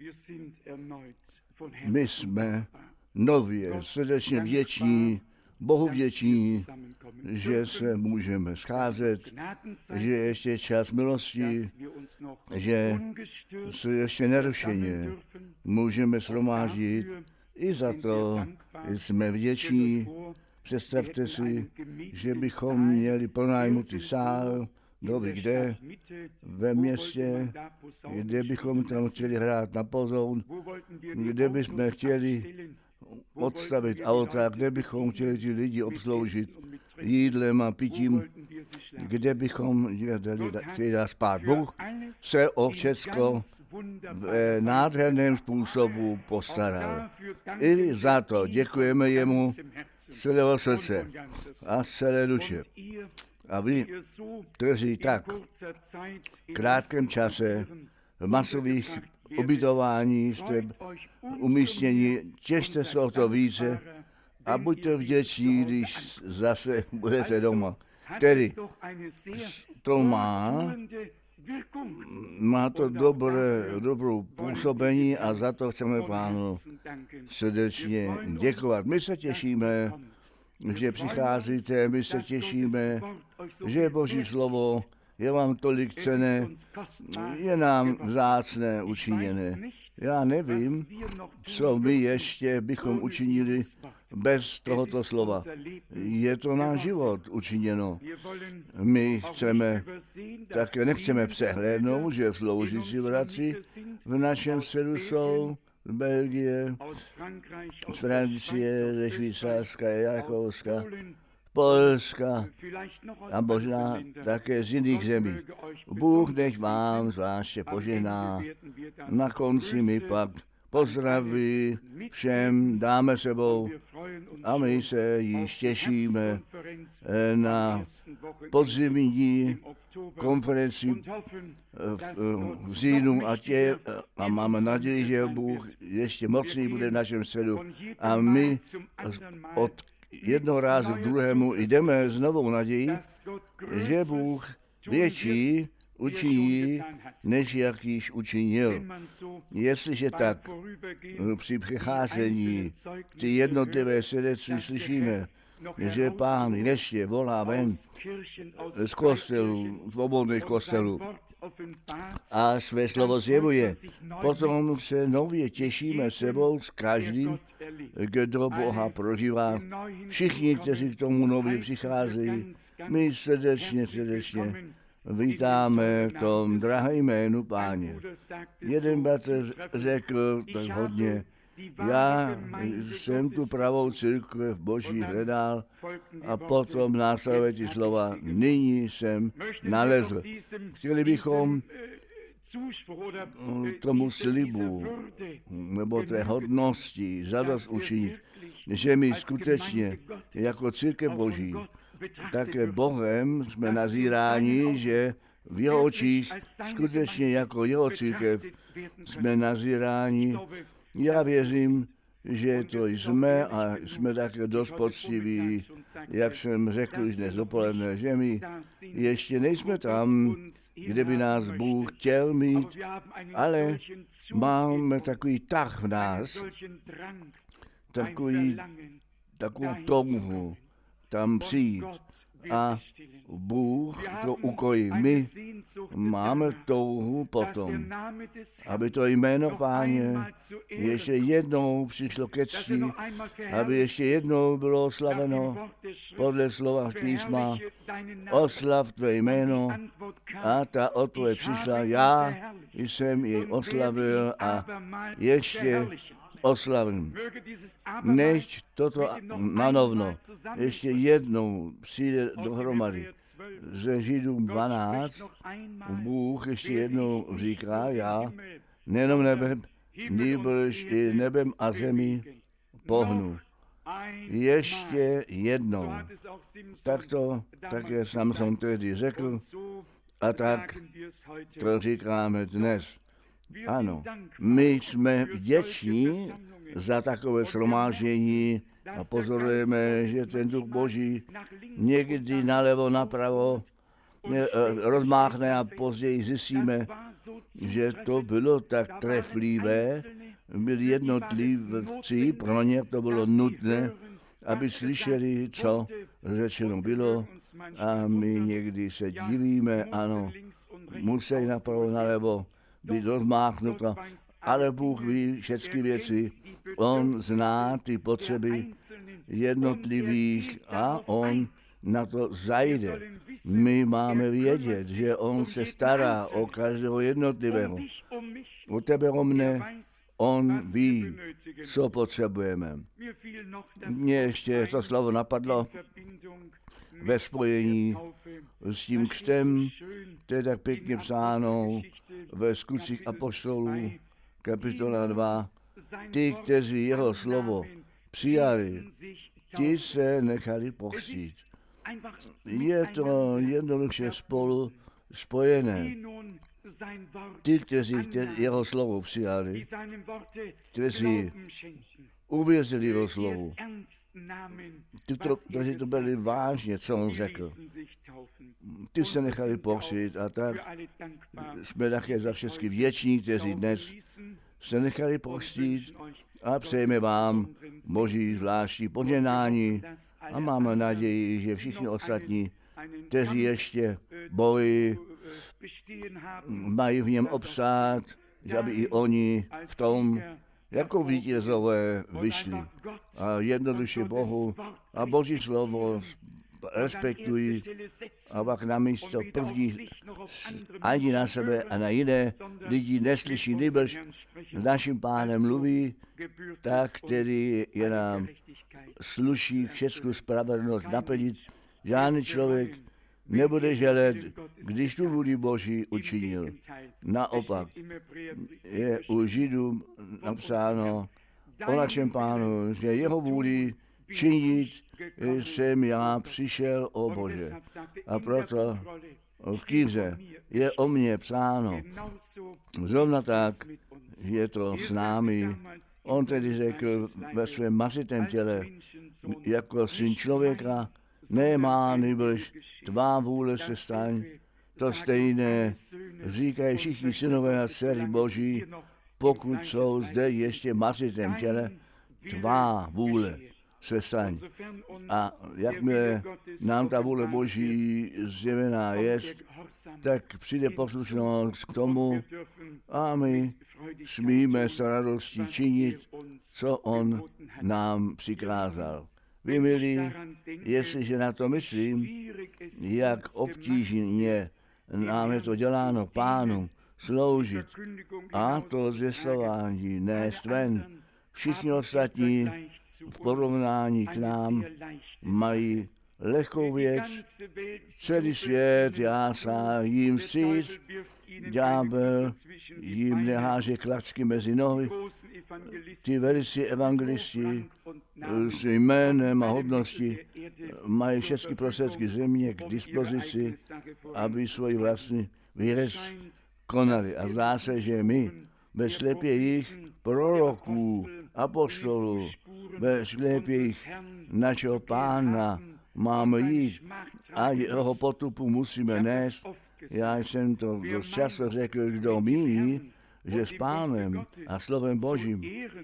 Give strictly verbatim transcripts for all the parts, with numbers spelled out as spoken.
My jsme nově srdečně vděční, Bohu vděční, že se můžeme scházet, že je ještě čas milosti, že se ještě nerušeně můžeme shromáždit. I za to jsme vděční. Představte si, že bychom měli pronajmutý sál, kdo ví kde, ve městě, kde bychom tam chtěli hrát na pozoun, kde bychom chtěli odstavit auta, kde bychom chtěli ty lidi obsloužit jídlem a pitím, kde bychom chtěli dát spát. Bůh se o všecko v nádherném způsobu postaral. I za to děkujeme jemu z celého srdce a z celé duše. A vy, kteří tak v krátkém čase v masových ubytování jste umístěni, těšte se o to více a buďte vděční, když zase budete doma. Tedy to má, má to dobré, dobrou působení a za to chceme Pánu srdečně děkovat. My se těšíme, že přicházíte, my se těšíme, že Boží slovo je vám tolik cenné, je nám vzácné učiněné. Já nevím, co my ještě bychom učinili bez tohoto slova. Je to náš život učiněno. My chceme, také nechceme přehlédnout, že sloužící bratři v našem středu jsou z Belgie, z Francie, ze Švýcarska, Rakouska, Polska a možná také z jiných zemí. Bůh nech vám zvláště požehná. Na konci my pak pozdraví všem dáme sebou a my se již těšíme na podzimní konferenci v, v říjnu a, tě, a máme naději, že Bůh ještě mocný bude v našem středu a my od jednoho rázu k druhému jdeme s novou nadějí, že Bůh větší učiní, než jak již učinil. Jestliže tak při přecházení ty jednotlivé svědectví slyšíme, že Pán ještě volá ven z kostelů, svobodných kostelů a své slovo zjevuje, potom se nově těšíme sebou s každým, kdo Boha prožívá. Všichni, kteří k tomu nově přicházejí, my srdečně, srdečně vítáme v tom drahé jménu Páně. Jeden bratr řekl tak hodně, já jsem tu pravou církev Boží hledal a potom následuje ty slova, nyní jsem nalezl. Chtěli bychom tomu slibu nebo té hodnosti zadost učinit, že my skutečně jako církev Boží také Bohem jsme nazíráni, že v jeho očích skutečně jako jeho církev jsme nazíráni. Já věřím, že to jsme a jsme také dost poctiví, jak jsem řekl už dnes dopoledne, že my ještě nejsme tam, kde by nás Bůh chtěl mít, ale máme takový tah v nás, takový, takovou touhu tam přijít. A Bůh to ukojí. My máme touhu potom, aby to jméno Páně ještě jednou přišlo ke cti, aby ještě jednou bylo oslaveno podle slova písma, oslav tvé jméno, a ta odpověď přišla, já jsem jej oslavil a ještě oslavím. Než toto nanovno ještě jednou přijde dohromady ze Židům dvanáct, Bůh ještě jednou říká, já nejenom nebem, nýbrž i nebem a zemi pohnu. Ještě jednou. Tak to také Samson tehdy řekl a tak to říkáme dnes. Ano, my jsme vděční za takové shromáždění a pozorujeme, že ten Duch Boží někdy nalevo, napravo rozmáchne a později zjistíme, že to bylo tak treflivé, byli jednotlivci, pro ně to bylo nutné, aby slyšeli, co řečeno bylo, a my někdy se divíme, ano, musí napravo nalevo být rozmáchnuto, ale Bůh ví všechny věci, on zná ty potřeby jednotlivých a on na to zajde. My máme vědět, že on se stará o každého jednotlivého. O tebe, o mne, on ví, co potřebujeme. Mně ještě to slovo napadlo ve spojení s tím křtem, to je tak pěkně psáno ve Skutcích apoštolů, kapitola dva. Ty, kteří jeho slovo přijali, ti se nechali pokřtít. Je to jednoduše spolu spojené. Ty, kteří jeho slovo přijali, kteří uvěřili jeho slovu, kteří to byli vážně, co on řekl. Ty se nechali pokřtít a tak jsme také za všechny vděční, kteří dnes se nechali pokřtít a přejeme vám Boží zvláštní požehnání a máme naději, že všichni ostatní, kteří ještě boj mají v něm obstát, že aby i oni v tom jako vítězové vyšli. A jednoduše Bohu a Boží slovo respektují a pak na místo první ani na sebe a na jiné lidi neslyší, nebož s naším Pánem mluví, tak který je nám sluší všechnu spravedlnost naplnit. Žádný člověk nebude žalet, když tu vůli Boží učinil. Naopak je u Židů napsáno o našem Pánu, že jeho vůli činit jsem já přišel, o Bože. A proto v knize je o mně psáno. Zrovna tak je to s námi. On tedy řekl ve svém masitém těle, jako syn člověka, nemá nýbrž tvá vůle se staň. To stejné říkají všichni synové a dcery Boží, pokud jsou zde ještě v masitém těle, tvá vůle se staň. A jakmile nám ta vůle Boží zjevená je, tak přijde poslušnost k tomu a my smíme s radostí činit, co on nám přikázal. Vy, milí, jestliže na to myslím, jak obtížně nám je to děláno Pánu sloužit a to zvěstování nést ven. Všichni ostatní v porovnání k nám mají lehkou věc, celý svět jásá jim vstříc, ďábel jim neháže klacky mezi nohy. Ty velicí evangelisti s jménem a hodností mají všechny prostředky země k dispozici, aby svoji vlastní věc konali. A zdá se, že my ve slepějích proroků, apoštolů, ve slepějích našeho Pána máme jít a jeho potupu musíme nést. Já jsem to dost často řekl, kdo míní, že s Pánem a slovem Božím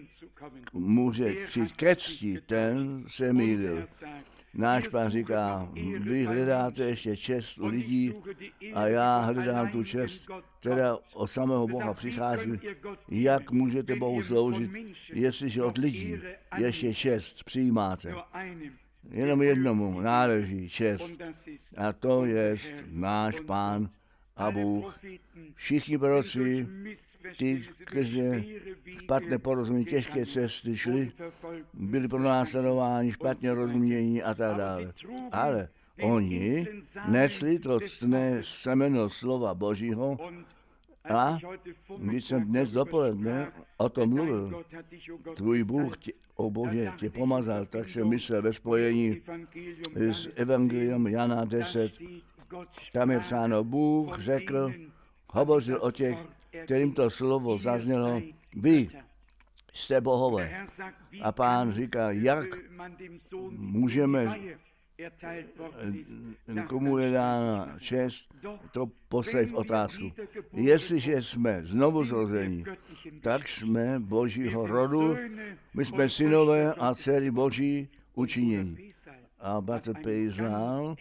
může přijít ke cti, ten se mýlil. Náš Pán říká, vy hledáte ještě čest u lidí a já hledám tu čest, která od samého Boha přichází. Jak můžete Bohu sloužit, jestliže od lidí ještě čest přijímáte? Jenom jednomu náleží čest a to je náš Pán a Bůh. Všichni proroci, ty, kteří špatně porozumění, těžké cesty šli, byli pronásledováni, špatně rozumění a tak dále. Ale oni nesli to ctné semeno slova Božího a když jsem dnes dopoledne o tom mluvil, tvůj Bůh, tě, o Bože, tě pomazal, tak jsem myslel ve spojení s Evangelium Jana deset. Tam je psáno, Bůh řekl, hovořil o těch, kterým to slovo zaznělo, vy jste bohové. A Pán říká, jak můžeme komu je dána čest, to postaví v otázku. Jestliže jsme znovu zrození, tak jsme Božího rodu, my jsme synové a dcery Boží učinění. A bratr Pej znal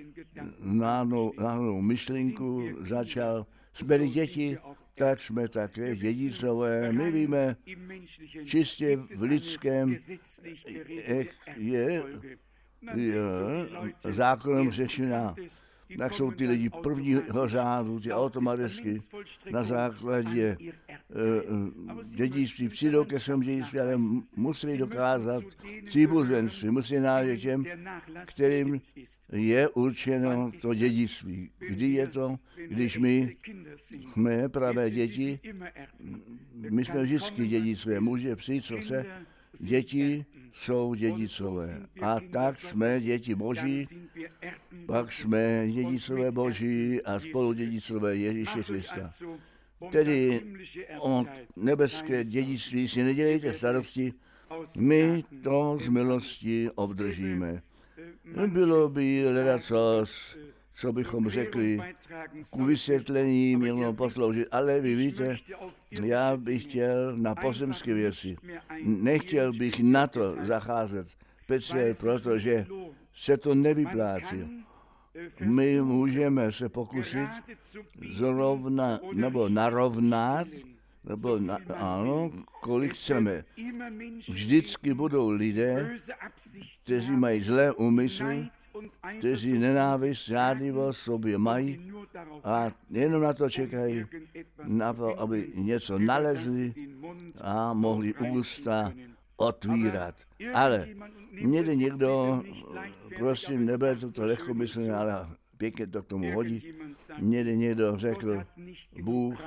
nádhernou myšlenku, začal, jsme-li děti, tak jsme také dědicové. My víme čistě v lidském, jak je, je zákonem řešená. Tak jsou ty lidi prvního řádu, ty automaticky na základě uh, dědictví přijdou ke svému dědictví, ale musí dokázat příbuzenství, musí náležet těm, kterým je určeno to dědictví. Kdy je to, když my jsme pravé děti, my jsme vždycky dědicové, může přijít, co chce, děti jsou dědicové. A tak jsme děti Boží, pak jsme dědicové Boží a spolu dědicové Ježíše Krista. Tedy o nebeské dědictví si nedělejte starosti, my to z milosti obdržíme. Bylo by ledacos, co bychom řekli, ku vysvětlení mělo posloužit, ale vy víte, já bych chtěl na pozemské věci, nechtěl bych na to zacházet, speciálně protože se to nevyplácí. My můžeme se pokusit zrovna, nebo narovnat, nebo na, ano, kolik chceme. Vždycky budou lidé, kteří mají zlé úmysly, kteří nenávist, žádlivost sobě mají a jenom na to čekají, na to, aby něco nalezli a mohli ústa otvírat. Ale někde někdo, prosím, neberte to lehkomyslně, ale pěkně to k tomu hodí, někde někdo řekl, Bůh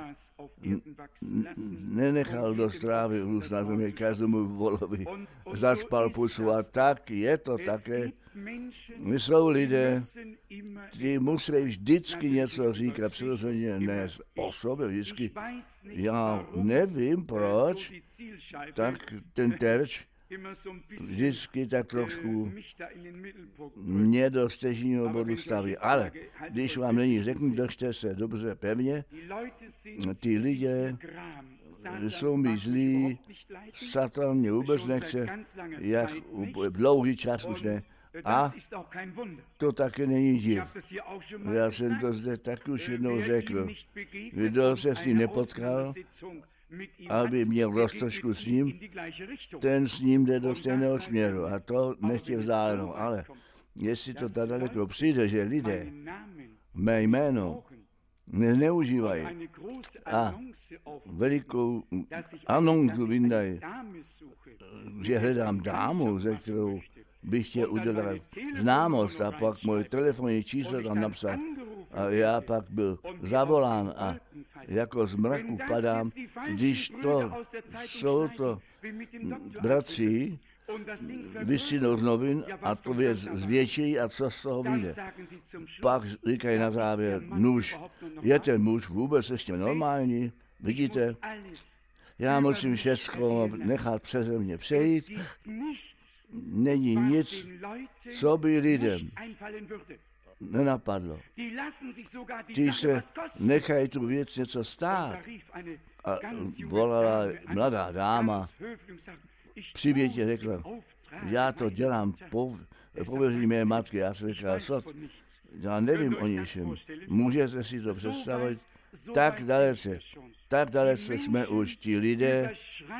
nenechal do strávy růst na země každému volovi, zacpal pusu a tak je to také. Jsou lidé, kteří musí vždycky něco říkat, přirozeně ne o sobě, vždycky. Já nevím proč, tak ten terč vždycky tak trošku mě do stěžního bodu staví. Ale když vám není řeknu, držte se dobře pevně, ty lidé jsou mi zlí, Satan mě vůbec nechce, jak dlouhý čas už ne. A to také není div. Já jsem to zde tak už jednou řekl. Kdo se s ním nepotkal, aby měl roztržku s ním, ten s ním jde do stejného směru. A to nechtěl vzdálenou. Ale jestli to tak daleko přijde, že lidé mé jméno nezneužívají a velikou anoncu vyndají, že hledám dámu, ze kterou bych chtěl udělat známost a pak moje telefonní číslo tam napsat. A já pak byl zavolán a jako z mraku padám, když to jsou to bratři, vysynou z novin a to věc zvětší a co z toho vyjde. Pak říkají na závěr, muž, je ten muž vůbec ještě normální? Vidíte, já musím všechno nechat přeze mě přejít. Není nic, co by lidem nenapadlo. Ti se nechají tu věc něco stát. A volala mladá dáma, při větě řekla, já to dělám po pověření mé matky. Já jsem řekla, co? Já nevím o ničem. Můžete si to představit? Tak dalece, tak dalece jsme už. Ti lidé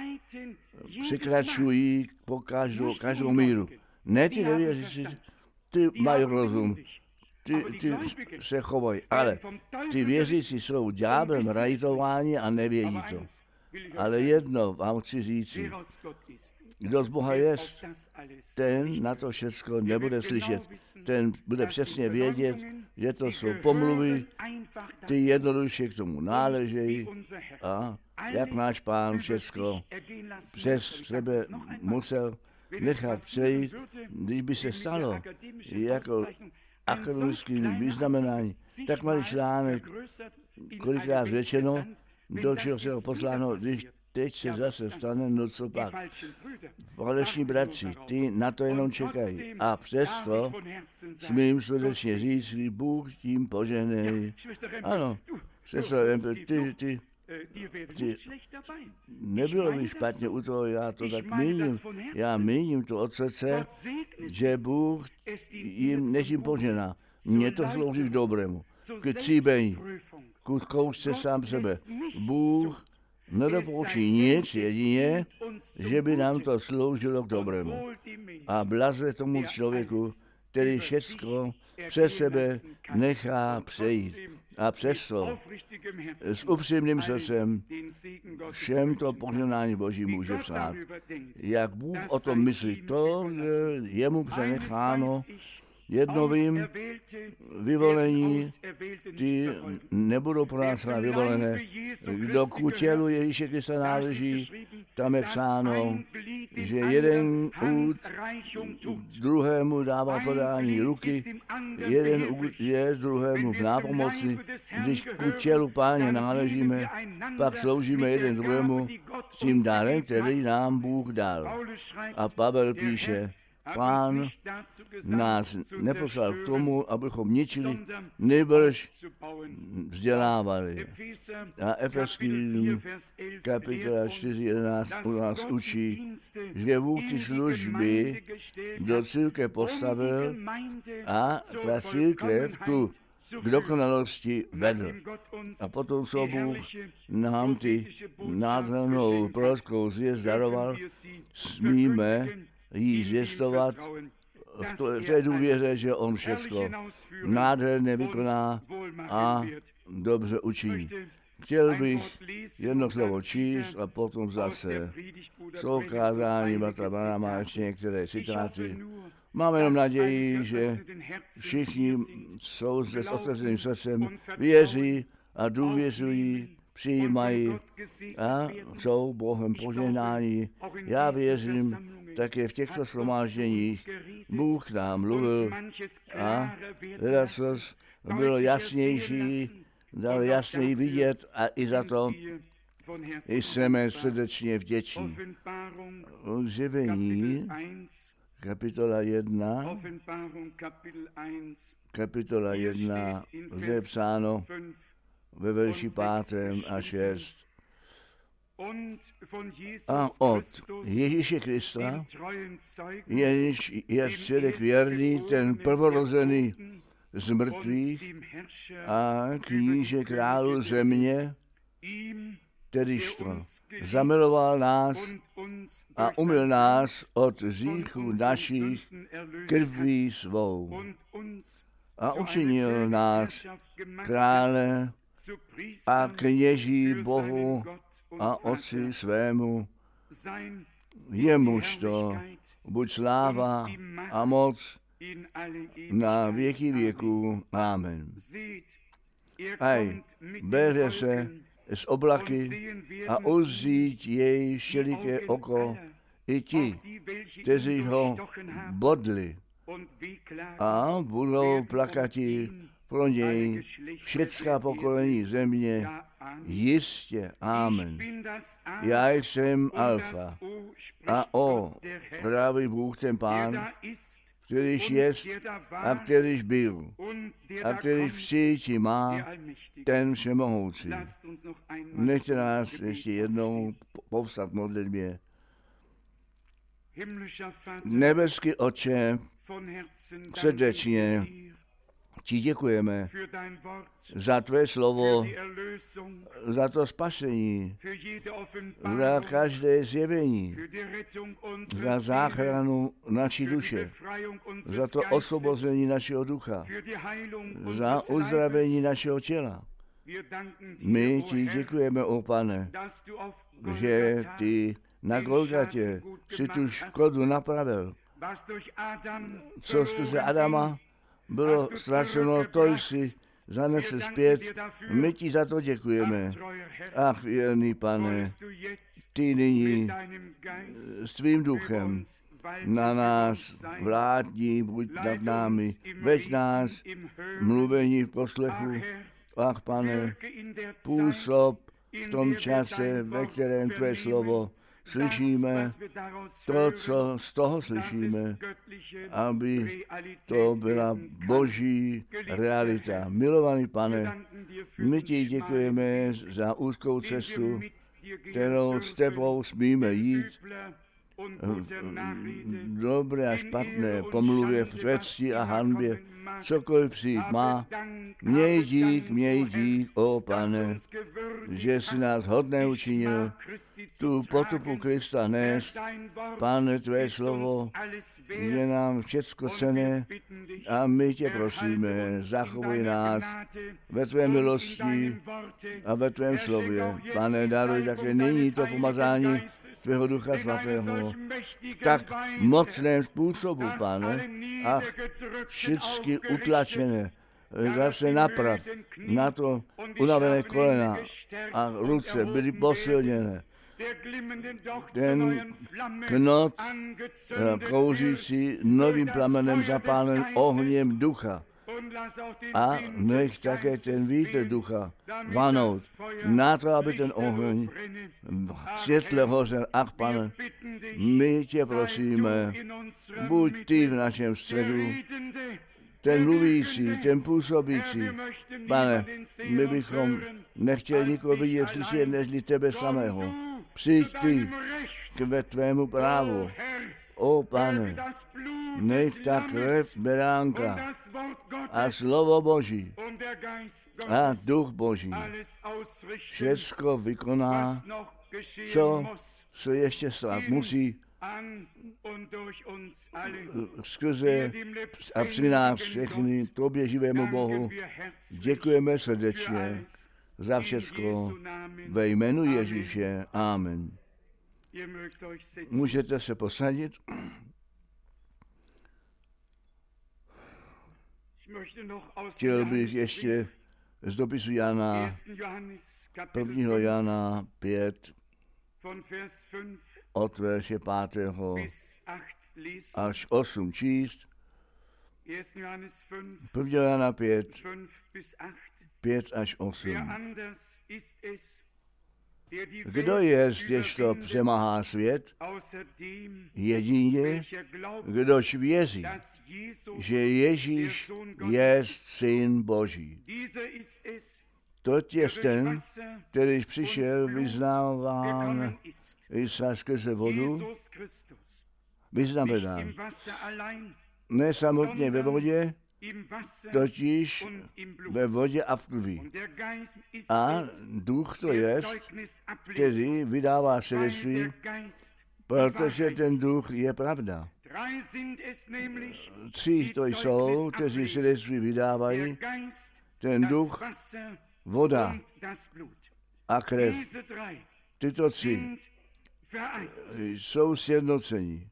překračují po každou, každou míru. Ne ty nevěřící, ty mají rozum, ty, ty se chovají, ale ty věřící jsou ďáblem rajtováni a nevědí to. Ale jedno vám chci říci, kdo z Boha jest, ten na to všecko nebude slyšet. Ten bude přesně vědět, že to jsou pomluvy, ty jednoduše k tomu náležejí a jak náš Pán všecko přes sebe musel nechat přejít, když by se stalo jako akademickým vyznamenání, tak malý článek, kolikrát řečeno, do čeho se ho posláno, když teď se zase stane, no co pak. Falešní bratři, ty na to jenom čekají. A přesto smím srdečně říct, Bůh tím požehnej. Ano, sestro, ty, ty, ty, nebylo by špatně u toho, já to tak míním. Já míním to od srdce, že Bůh jim, než jim požená. Mně to slouží k dobrému, k tříbení, k zkoušce sám sebe. Bůh nedopouští nic jedině, že by nám to sloužilo k dobrému. A blaze tomu člověku, který všecko přes sebe nechá přejít. A přesto s upřímným srdcem všem to požehnání Boží může psát. Jak Bůh o tom myslí, to je jemu přenecháno. Jedno vím, vyvolení, ty nebudou pro nás vyvolené. Kdo k tělu Ježíše Krista náleží, tam je psáno, že jeden úd druhému dává podání ruky, jeden úd je druhému v nápomoci. Když k tělu Páně náležíme, pak sloužíme jeden druhému s tím dárem, který nám Bůh dal. A Pavel píše, Pán nás neposlal k tomu, abychom ničili, nýbrž vzdělávali. A Efeským kapitola čtyři jedenáct u nás učí, že Bůh ty služby do církve postavil a ta církev tu k dokonalosti vedl. A potom, co Bůh nám ty nádhernou prorockou zvěst daroval, smíme jí zvěstovat v, to, v té důvěře, že on všechno nádherně vykoná a dobře učí. Chtěl bych jedno slovo číst a potom zase jsou kázání bratra Branhama ještě některé citáty. Máme jenom naději, že všichni jsou zde s otevřeným srdcem, věří a důvěřují, přijímají a jsou Bohem požehnáni. Já věřím, také v těchto shromážděních Bůh nám mluvil a ledacož bylo jasnější, dal jasněji vidět a i za to jsme srdečně vděční. Zjevení, kapitola jedna, kapitola jedna, zde je psáno ve verši pátém a šest. A od Ježíše Krista, jenž je svědek věrný, ten prvorozený z mrtvých a kníže králu země, kterýž to zamiloval nás a umyl nás od hříchů našich krví svou a učinil nás krále a kněží Bohu a Otci svému, jemuž to buď sláva a moc na věky věků. Amen. Aj, bere se z oblaky a uzřít jej všeliké oko i ti, kteří ho bodli a budou plakati pro něj všecká pokolení země. Jistě, amen. Já jsem Alfa a O, pravý Bůh, ten Pán, kterýž jest a kterýž byl a kterýž přijít má, ten všemohoucí. Nechte nás ještě jednou povstat modlitbě. Nebeský Otče, srdečně ti děkujeme za tvé slovo, za to spasení, za každé zjevení, za záchranu naší duše, za to osvobození našeho ducha, za uzdravení našeho těla. My ti děkujeme, o Pane, že ty na Golgatě si tu škodu napravil, co skrze Adama bylo ztraceno, to jsi zanesl zpět. My ti za to děkujeme. Ach, věrný Pane, ty nyní s tvým duchem na nás vládní, buď nad námi, veď nás mluvení v poslechu. Ach, Pane, působ v tom čase, ve kterém tvé slovo slyšíme, to, co z toho slyšíme, aby to byla boží realita. Milovaný Pane, my ti děkujeme za úzkou cestu, kterou s tebou smíme jít, dobré a špatné pomluvě v cti a hanbě, cokoliv přijít má. Měj dík, měj dík, o Pane, že jsi nás hodné učinil tu potupu Krista nést. Pane, tvé slovo je nám všecko cenné a my tě prosíme, zachovoj nás ve tvé milosti a ve tvém slově. Pane, daruj také nyní to pomazání tvého Ducha Svatého v tak mocném způsobu, Pane, a všichni utlačené, zase naprav, na to unavené kolena a ruce byly posilněné. Ten knot kouřící novým plamenem zapálen ohněm ducha. A nech také ten vítr ducha vanout na to, aby ten oheň světle hořel. Ach, Pane, my tě prosíme, buď ty v našem středu, ten mluvící, ten působící. Pane, my bychom nechtěli nikoho vidět, slyšet, nežli tebe samého. Přijď ty k tvému právu. O Pane, nech ta krev beránka a slovo Boží a duch Boží všecko vykoná, co se ještě stát musí skrze a při nás všechny tobě živému Bohu. Děkujeme srdečně za všecko ve jménu Ježíše. Amen. Můžete se posadit. Chtěl bych ještě z dopisu Jana, prvního Jana pět, od verše pátého až osm číst. prvního Jana pět, pět až osm. Kdo je, ježto přemáhá svět? Jedině, kdož věří, že Ježíš je Syn Boží. To je ten, který přišel vyznáván Isa skrze vodu, vyznamenán. Ne samotně ve vodě, totiž ve vodě a v krvi. A duch to je, který vydává svědectví, protože ten duch je pravda. Tři to jsou, kteří svědectví vydávají, ten duch, voda a krev. Tyto tři jsou sjednocení.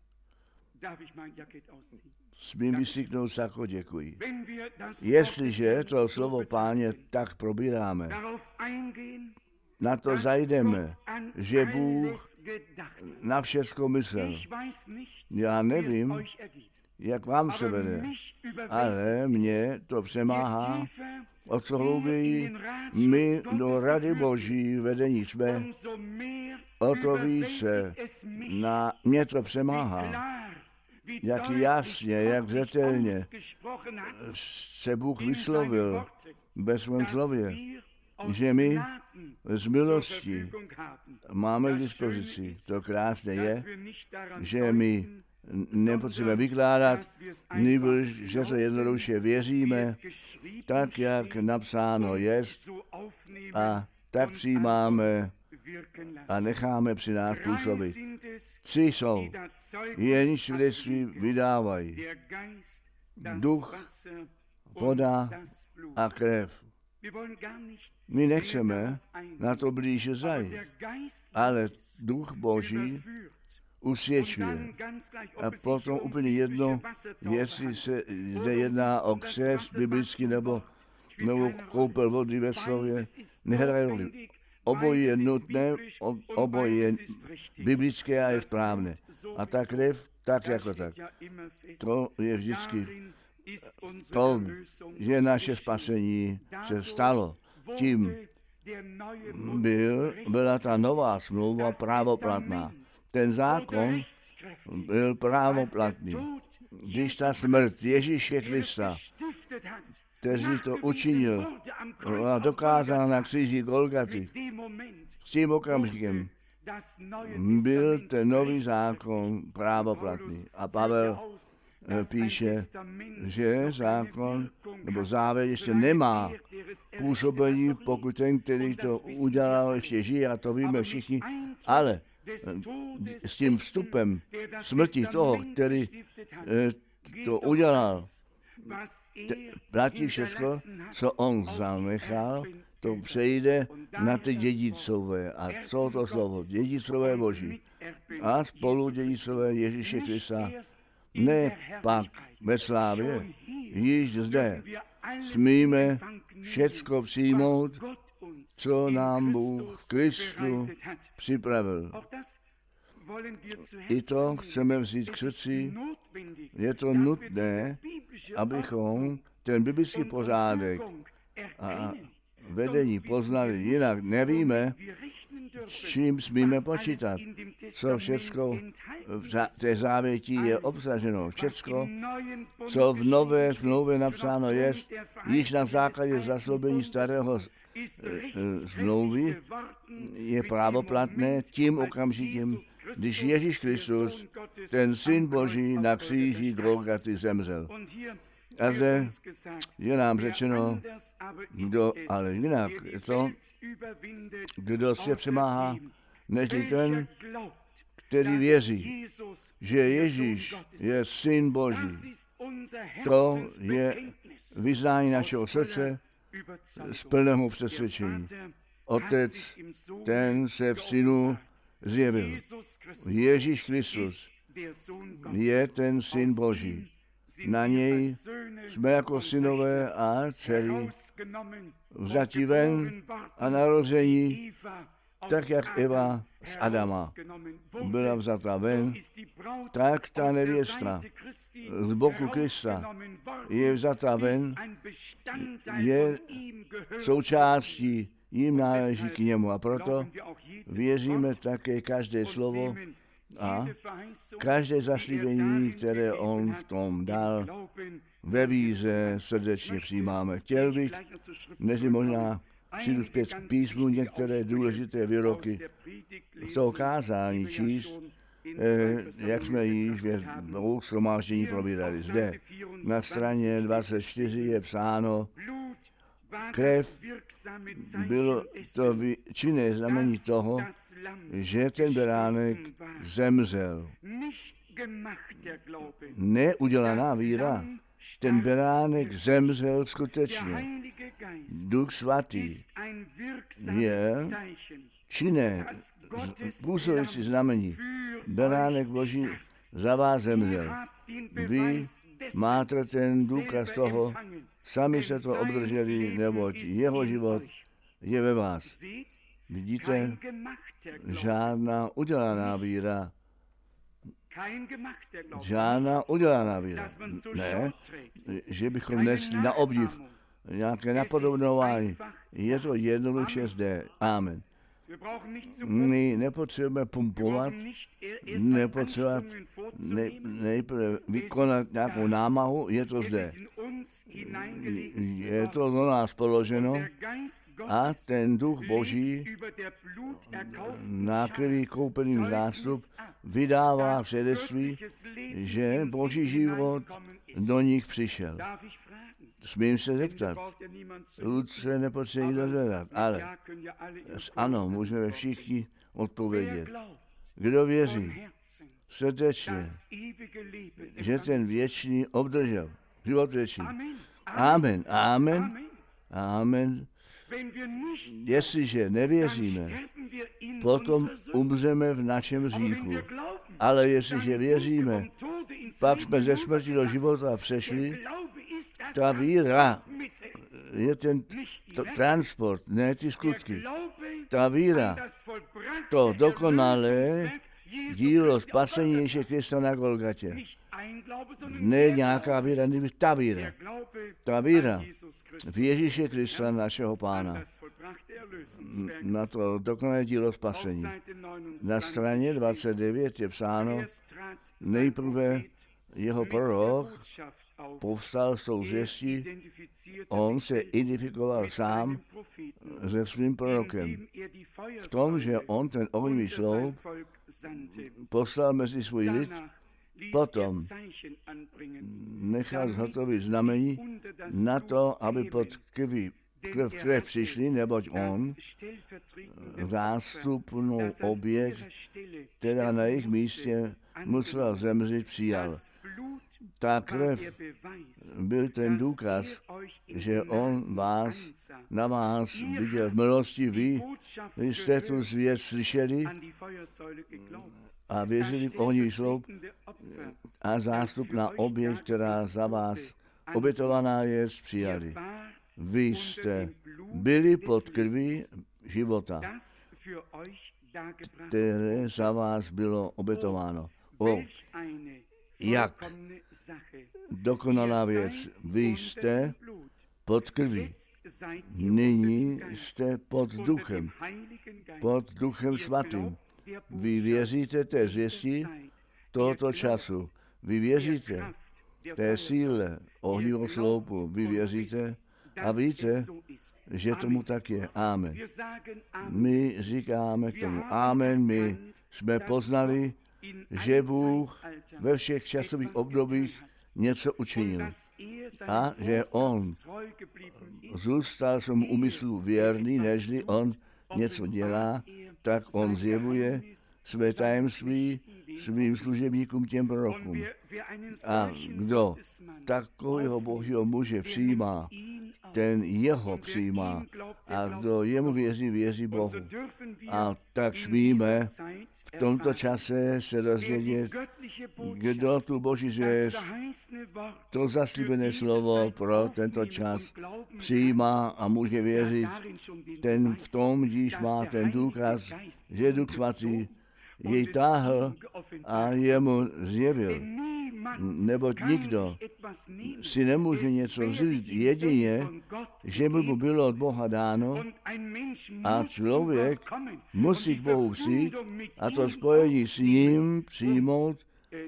Smím vystyknout sako, děkuji. Jestliže to slovo Páně tak probíráme, na to zajdeme, že Bůh na všecko myslel. Já nevím, jak vám se vede, ale mě to přemáhá, o co hlouběji my do rady Boží vedení jsme, o to více na mě to přemáhá. Jak jasně, jak zřetelně se Bůh vyslovil ve svém slově, že my z milosti máme k dispozici. To krásné je, že my nepotřebujeme vykládat, nýbrž, že se jednoduše věříme, tak, jak napsáno je, a tak přijímáme a necháme při nás působit. Tři jsou, jen svědectví vydávají. Duch, voda a krev. My nechceme na to blíže zajít, ale duch Boží usvědčuje. A potom úplně jedno, jestli se zde jedná o křest biblický nebo, nebo koupel vody ve slově, nehraje roli. Obojí je nutné, obojí je biblické a je správné. A ta krev, tak jako tak. To je vždycky v tom, že naše spasení se stalo tím, byl, byla ta nová smlouva právoplatná. Ten zákon byl právoplatný. Když ta smrt Ježíše Krista, který to učinil a dokázal na kříži Golgaty, s tím okamžikem byl ten nový zákon právoplatný. A Pavel píše, že zákon nebo závěr ještě nemá působení, pokud ten, který to udělal, ještě žije, a to víme všichni, ale s tím vstupem smrti toho, který to udělal, platí všechno, co on zanechal, to přejde na ty dědicové. A co to slovo? Dědicové Boží. A spolu dědicové Ježíše Krista. Ne pak ve slávě, již zde smíme všecko přijmout, co nám Bůh v Kristu připravil. I to chceme vzít k srdci. Je to nutné, abychom ten biblický pořádek a vedení poznali. Jinak nevíme, s čím smíme počítat, co všecko v té závěti je obsaženo. Všecko, co v nové smlouvě napsáno je, již na základě zaslobení starého smlouvy je právoplatné tím okamžikem, když Ježíš Kristus, ten Syn Boží, na kříži Golgaty zemřel. A zde je nám řečeno, kdo, ale jinak to, kdo se přemáhá, než ten, který věří, že Ježíš je Syn Boží. To je vyznání našeho srdce z plného přesvědčení. Otec, ten se v Synu zjevil. Ježíš Kristus je ten Syn Boží. Na něj jsme jako synové a dcery vzati ven a narození, tak jak Eva z Adama byla vzata ven, tak ta nevěsta z boku Krista je vzata ven, je součástí, jim náleží k němu. A proto věříme také každé slovo a každé zaslíbení, které on v tom dal, ve víře srdečně přijímáme. Chtěl bych, než možná přijdu zpět k písmu, některé důležité výroky z toho kázání číst, eh, jak jsme již v dvou shromáždění probírali. Zde na straně dvacet čtyři je psáno, krev bylo to činné znamení toho, že ten beránek zemřel. Neudělaná víra. Ten beránek zemřel skutečně. Duch svatý je činné, působící znamení. Beránek Boží za vás zemřel. Vy máte ten důkaz toho, sami se to obdrželi, neboť jeho život je ve vás. Vidíte, žádná udělaná víra. Žádná udělaná víra. Ne, že bychom nesli na obdiv nějaké napodobnování. Je to jednoduše zde. Amen. My nepotřebujeme pumpovat, nepotřebujeme ne, nejprve vykonat nějakou námahu, je to zde. Je to do nás položeno a ten Duch Boží na krví koupeným zástup vydává svědectví, že Boží život do nich přišel. Smím se zeptat, Luce nepotřebuje dozvedat, ale ano, můžeme všichni odpovědět. Kdo věří srdečně, že ten věčný obdržel, život věčný. Amen, amen, amen. Jestliže nevěříme, potom umřeme v našem hříchu. Ale jestliže věříme, pak jsme ze smrti do života přešli, ta víra je ten to, transport, ne ty skutky. Ta víra, to dokonalé dílo spasení Ježíše Krista na Golgatě. Ne nějaká víra, ne ta víra. Ta víra v Ježíše Krista, našeho Pána. na to dokonalé dílo spasení. Na straně dvacet devět je psáno, nejprve jeho prorok povstal s tou zvěstí, on se identifikoval sám se svým prorokem. V tom, že on ten ohnivý sloup poslal mezi svůj lid, potom nechal zhotovit znamení na to, aby pod krví krev, krev přišli, neboť on zástupnou oběť, která na jejich místě musela zemřít, přijal. Ta krev byl ten důkaz, že on vás, na vás viděl v milosti, vy, vy jste tu zvěst slyšeli a věřili v ohnivý sloup a zástupná oběť, která za vás obětovaná je, přijali. Vy jste byli pod krví života, které za vás bylo obětováno. O, jak dokonalá věc. Vy jste pod krví. Nyní jste pod duchem. Pod duchem svatým. Vy věříte té zvěstí tohoto času. Vy věříte té síle ohnivého sloupu. Vy věříte a víte, že tomu tak je. Amen. My říkáme k tomu amen. My jsme poznali, že Bůh ve všech časových obdobích něco učinil a že on zůstal svému úmyslu věrný, nežli on něco dělá, tak on zjevuje své tajemství svým služebníkům, těm prorokům. A kdo takového božího muže přijímá, ten jeho přijímá. A kdo jemu věří, věří Bohu. A tak smíme v tomto čase se dozvědět, kdo tu boží zvěst, to zaslíbené slovo pro tento čas přijímá a může věřit. Ten v tom, když má ten důkaz, že Duch Svatý jej táhl a jemu zjevil. Neboť nikdo si nemůže něco vzít, jedině, že by mu bylo od Boha dáno a člověk musí k Bohu přijít a to spojení s ním přijmout,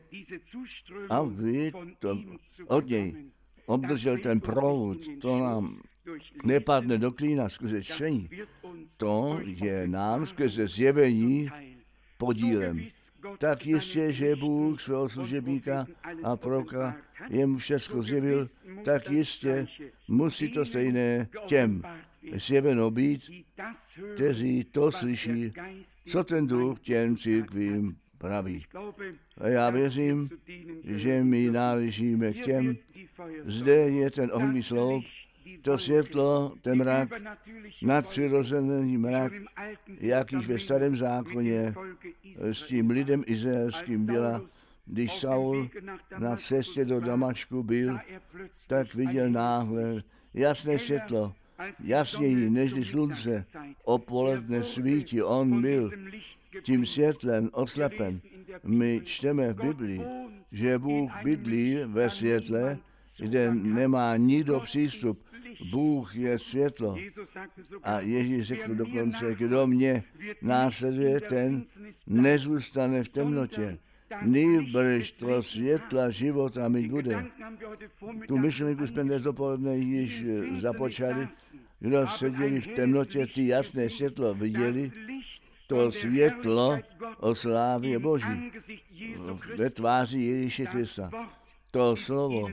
aby to od něj obdržel ten proud. To nám nepadne do klína skrze čtení. To je nám skrze zjevení podílem. Tak jistě, že Bůh svého služebníka a proroka jemu všechno zjevil, tak jistě musí to stejné těm zjeveno být, kteří to slyší, co ten Duch těm církvím praví. A já věřím, že my náležíme k těm. Zde je ten ohnivý sloup, to světlo, ten mrak, nadpřirozený mrak, jak již ve starém zákoně s tím lidem izraelským byla, když Saul na cestě do Damašku byl, tak viděl náhle jasné světlo, jasněji nežli slunce, opoledne svítí, on byl tím světlem oslepen. My čteme v Biblii, že Bůh bydlí ve světle, kde nemá nikdo přístup. Bůh je světlo. A Ježíš řekl dokonce, kdo mě následuje, ten nezůstane v temnotě. Nýbrž to světla života mít bude. Tu myšlenku jsme dnes dopoledne již započali. Kdo seděli v temnotě, ty jasné světlo viděli, to světlo o slávě Boží ve tváři Ježíše Krista. To slovo,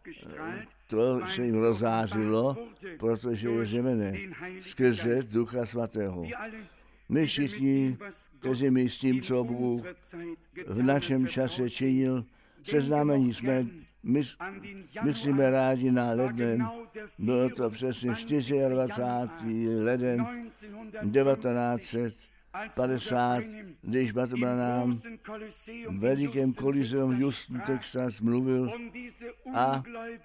to se jim rozzářilo, protože je zjevené skrze Ducha Svatého. My všichni, kteří my s tím, co Bůh v našem čase činil, seznámení jsme, my, myslíme rádi na leden, bylo to přesně dvacátého čtvrtého leden devatenáct set padesát, když Bartolomej v velikém kolizeum Houston, Texas mluvil a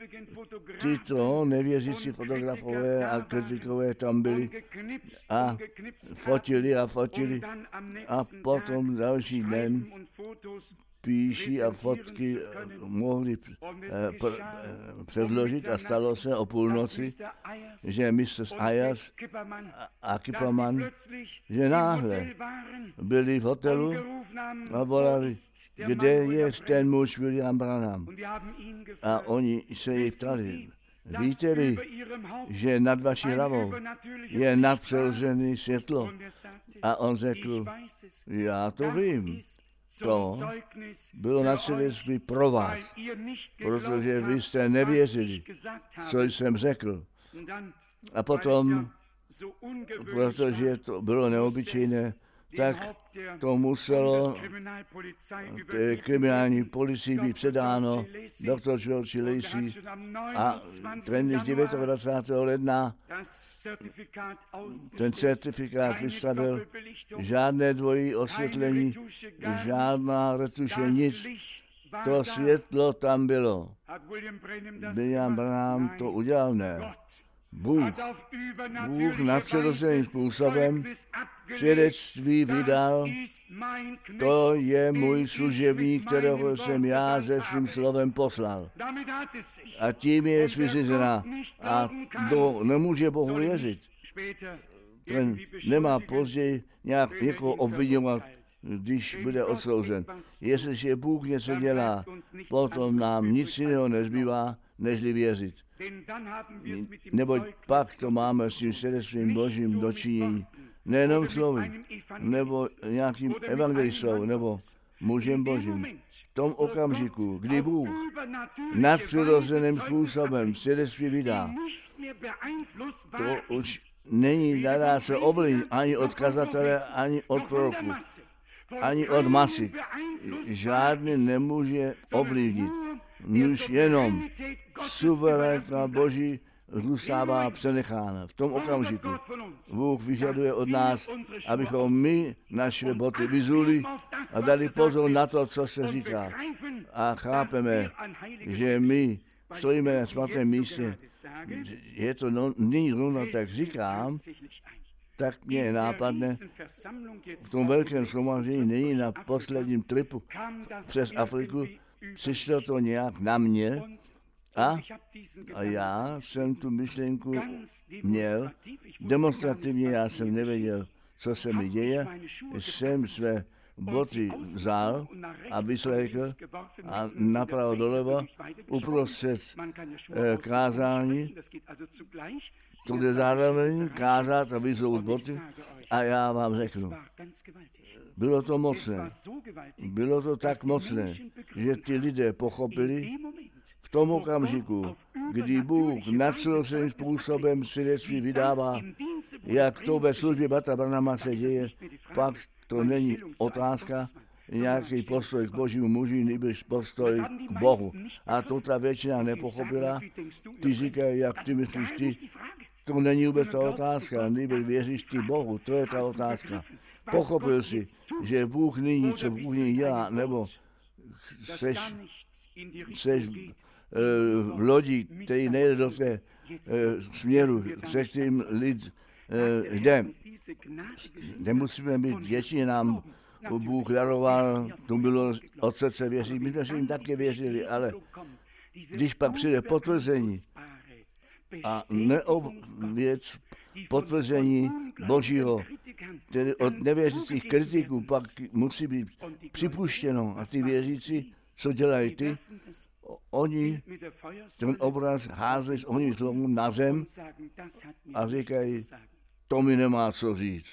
tyto nevěřící fotografové a kritikové tam byli a fotili a fotili a potom další den píši a fotky mohli předložit a stalo se o půlnoci, že mistr Ayers a Kipperman, že náhle byli v hotelu a volali, kde je ten muž William Branham. A oni se jej ptali, víte vy, že nad vaší hlavou je nadpřirozené světlo? A on řekl, já to vím. To bylo na svědectví pro vás, protože vy jste nevěřili, co jsem řekl. A potom, protože to bylo neobyčejné, tak to muselo té kriminální policii být předáno doktor George Lacey a ten dvacátého devátého ledna ten certifikát vystavil, žádné dvojí osvětlení, žádná retuše, nic. To světlo tam bylo. William Branham to udělal, ne. Bůh, Bůh nadpřirozeným způsobem svědectví vydal, to je můj služebník, kterého jsem já se svým slovem poslal. A tím je vyřízená. A kdo nemůže Bohu věřit, ten nemá později nějak někoho obvinovat, když bude odsouzen. Jestliže Bůh něco dělá, potom nám nic jiného nezbývá, nežli věřit. Neboť pak to máme s tím svědectvím Božím dočinění. Nejenom slovy, nebo nějakým evangelistou, nebo mužem Božím. V tom okamžiku, kdy Bůh nadpřirozeným způsobem svědectví vydá, to už není, nedá se ovlivnit ani od kazatele, ani od proroku, ani od masy. Žádný nemůže ovlivnit. Už jenom suverénita Boží zůstává přenechána. V tom okamžiku Bůh vyžaduje od nás, abychom my naše boty vyzuli a dali pozor na to, co se říká. A chápeme, že my stojíme na svatém místě. Je to no, nyní rovno, tak říkám, tak mě je nápadne, v tom velkém shromáždění, nyní na posledním tripu přes Afriku, přišlo to nějak na mě a, a já jsem tu myšlenku měl, demonstrativně já jsem nevěděl, co se mi děje, jsem své boty vzal a vyslechl a napravo doleva uprostřed eh, kázání, to jde zároveň kázat a vyzout boty a já vám řeknu, bylo to mocné, bylo to tak mocné, že ty lidé pochopili v tom okamžiku, kdy Bůh nadpřirozeným způsobem svědectví vydává, jak to ve službě Bratra Branhama se děje, pak to není otázka, nějaký postoj k Božímu muži, nebož postoj k Bohu. A to ta většina nepochopila. Ty říkají, jak ty myslíš ty, to není vůbec ta otázka, nebož věříš ty Bohu, to je ta otázka. Pochopil si, že Bůh nyní, co Bůh nyní dělá, nebo seš, seš v lodi, který nejde do té směru, se kterým lid jde. Nemusíme být větší, nám Bůh daroval, to bylo od srdce věřit, my jsme si jim také věřili, ale když pak přijde potvrzení a neověc potvrzení Božího, tedy od nevěřících kritiků, pak musí být připuštěno a ty věřící, co dělají ty, oni ten obraz házeli s ohnivým slovem na zem a říkají, to mi nemá co říct.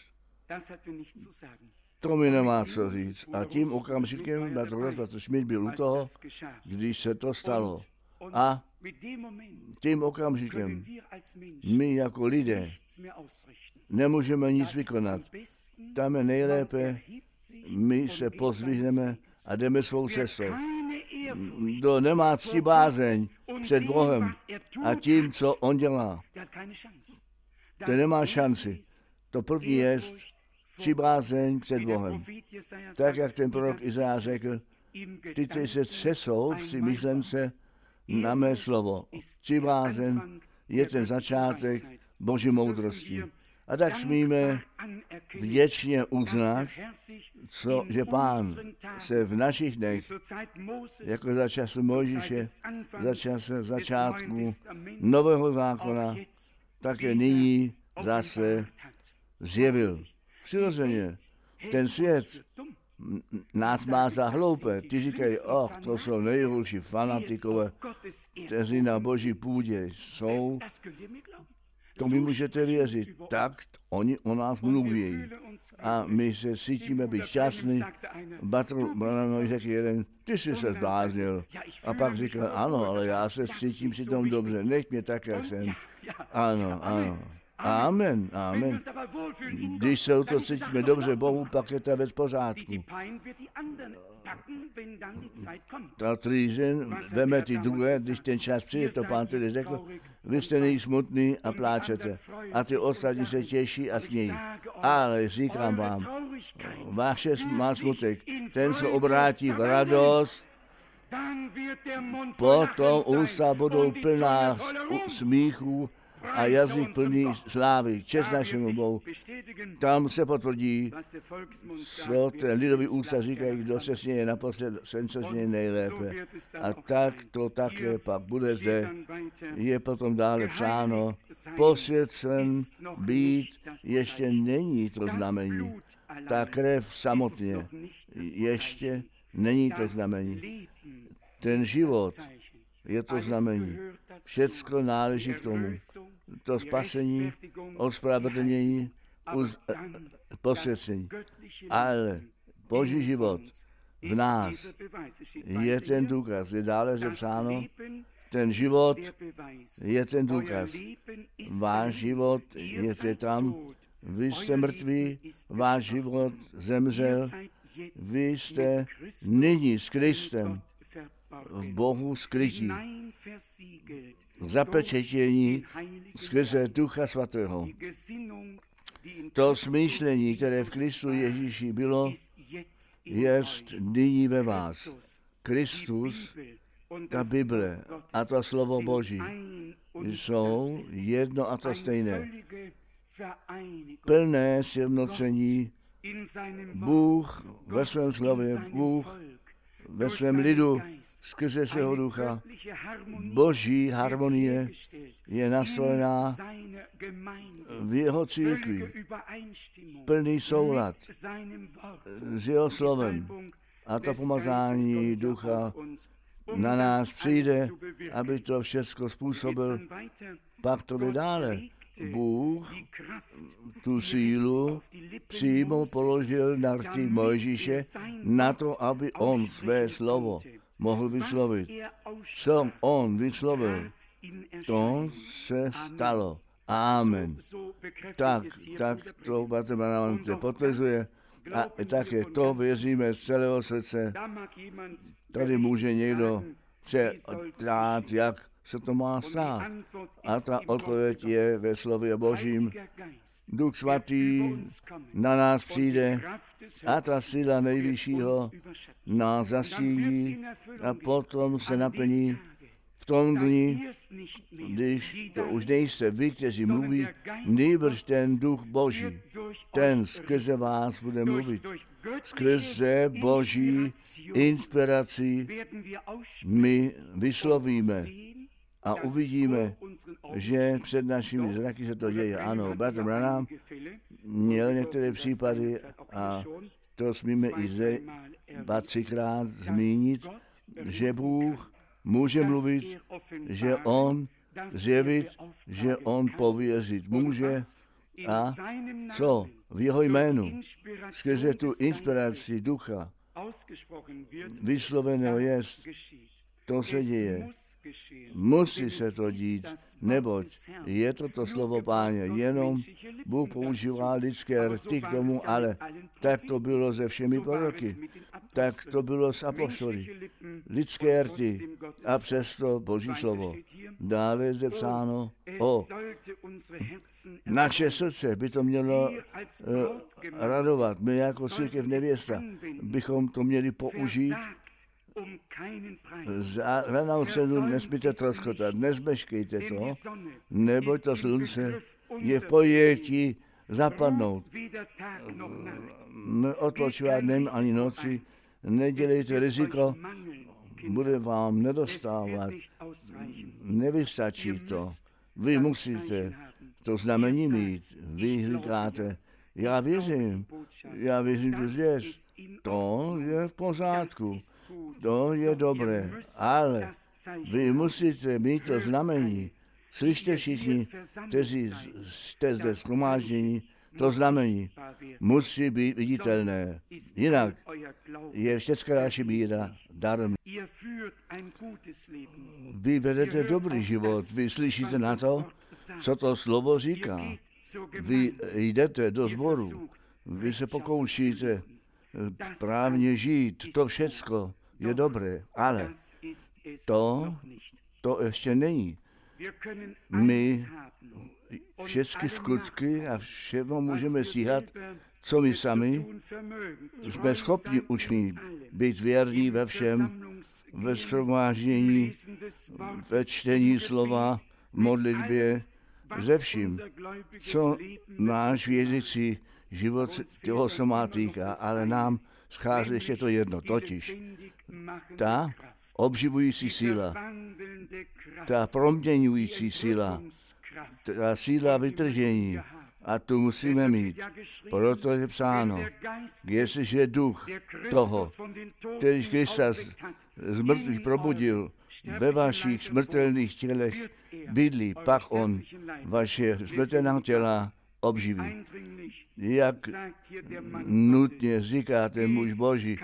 To mi nemá co říct. A tím okamžikem, bratr Schmidt byl u toho, když se to stalo. A tím okamžikem my jako lidé nemůžeme nic vykonat. Tam je nejlépe, my se pozvihneme a jdeme svou cestou. Kdo nemá cti bázeň před Bohem a tím, co on dělá, ten nemá šanci. To první je cti bázeň před Bohem. Tak, jak ten prorok Izajáš řekl, ty, ty se třesou při myšlence na mé slovo. Cti bázeň je ten začátek Boží moudrosti. A tak smíme vděčně uznat, co, že Pán se v našich dnech, jako za času Mojžíše, za času začátku Nového zákona, také nyní zase zjevil. Přirozeně, ten svět nás má za hloupé. Ty říkají, oh, to jsou nejhorší fanatikové, kteří na boží půdě jsou. To mi můžete věřit. Tak oni o nás mluví. A my se cítíme být šťastní. Bratr Branham řekl jeden, ty jsi se zbláznil. A pak říkal, ano, ale já se cítím přitom dobře, nech mě tak, jak jsem. Ano, ano. Amen, amen. Když se o to cítíme dobře Bohu, pak je ta věc v pořádku. Ta trýzen veme ty druhé, když ten čas přijde, to Pán tedy řekl, vy jste nyní smutný a pláčete. A ty ostatní se těší a smějí. Ale říkám vám, vaše má smutek, ten se obrátí v radost, potom ústa budou plná smíchu a jazyk plný slávy. Čest našemu Bohu. Tam se potvrdí, co ten lidový ústa říkají, kdo se směje naposled, ten se směje nejlépe. A tak to také pak bude zde. Je potom dále psáno, posvěcen být ještě není to znamení. Ta krev samotně ještě není to znamení. Ten život je to znamení. Všecko náleží k tomu. To spasení, ospravedlnění, uz, posvěcení. Ale Boží život v nás je ten důkaz. Je dále zapsáno, ten život je ten důkaz. Váš život je tam, vy jste mrtví, váš život zemřel, vy jste nyní s Kristem v Bohu skrytí, zapečetění skrze Ducha Svatého. To smýšlení, které v Kristu Ježíši bylo, jest nyní ve vás. Kristus, ta Bible a to slovo Boží jsou jedno a to stejné. Plné sjednocení. Bůh ve svém slově, Bůh ve svém lidu, skrze svého ducha, boží harmonie je nastolená v jeho církvi. Plný soulad s jeho slovem a to pomazání ducha na nás přijde, aby to všechno způsobil. Pak to jde dále. Bůh tu sílu přímo položil na rty Mojžíše na to, aby on své slovo mohl vyslovit. Co on vyslovil, to se stalo. Amen. Tak, tak to Bratr Branham potvrzuje a také to věříme z celého srdce. Tady může někdo se ptát, jak se to má stát. A ta odpověď je ve slově Božím. Duch Svatý na nás přijde a ta síla nejvyššího nás zasílí a potom se naplní v tom dni, když to už nejste vy, kteří mluví, nýbrž ten Duch Boží, ten skrze vás bude mluvit. Skrze Boží inspiraci my vyslovíme a uvidíme, že před našimi zraky se to děje. Ano, Bratr Branham měl některé případy a to smíme i zde dva, třikrát zmínit, že Bůh může mluvit, že on zjevit, že on pověřit může a co v jeho jménu skrze tu inspiraci ducha vysloveného jest, to se děje. Musí se to dít, neboť je to to slovo Páně. Jenom Bůh používá lidské rty k tomu, ale tak to bylo se všemi proroky. Tak to bylo s apoštoly. Lidské rty a přesto Boží slovo. Dále je zde psáno o naše srdce by to mělo uh, radovat. My jako církev nevěsta bychom to měli použít za ranou cenu nesmíte troskotat, nezmeškejte to, neboť to slunce je v pojetí zapadnout. Neodpočívat dnem ani noci, nedělejte riziko, bude vám nedostávat. Nevystačí to. Vy musíte to znamení mít. Vy říkáte, já věřím, já věřím tu zvěst. To je v pořádku, to je dobré, ale vy musíte mít to znamení. Slyšte všichni, kteří jste zde shromáždění, to znamení musí být viditelné. Jinak je všechna naše víra darem. Vy vedete dobrý život, vy slyšíte na to, co to slovo říká. Vy jdete do sboru, vy se pokoušíte právně žít, to všecko je dobré, ale to, to ještě není. My všechny skutky a všechno můžeme stíhat, co my sami jsme schopni učinit, být věrní ve všem, ve shromáždění, ve čtení slova, modlitbě, ze vším, co náš věřící život toho se má týká, ale nám schází ještě to jedno, totiž ta obživující síla, ta proměňující síla, ta síla vytržení, a tu musíme mít. Proto je psáno, jestliže duch toho, který Krista z mrtvých probudil, ve vašich smrtelných tělech bydlí, pak on vaše smrtelná těla obživí. Jak nutně říkáte, muž Boží,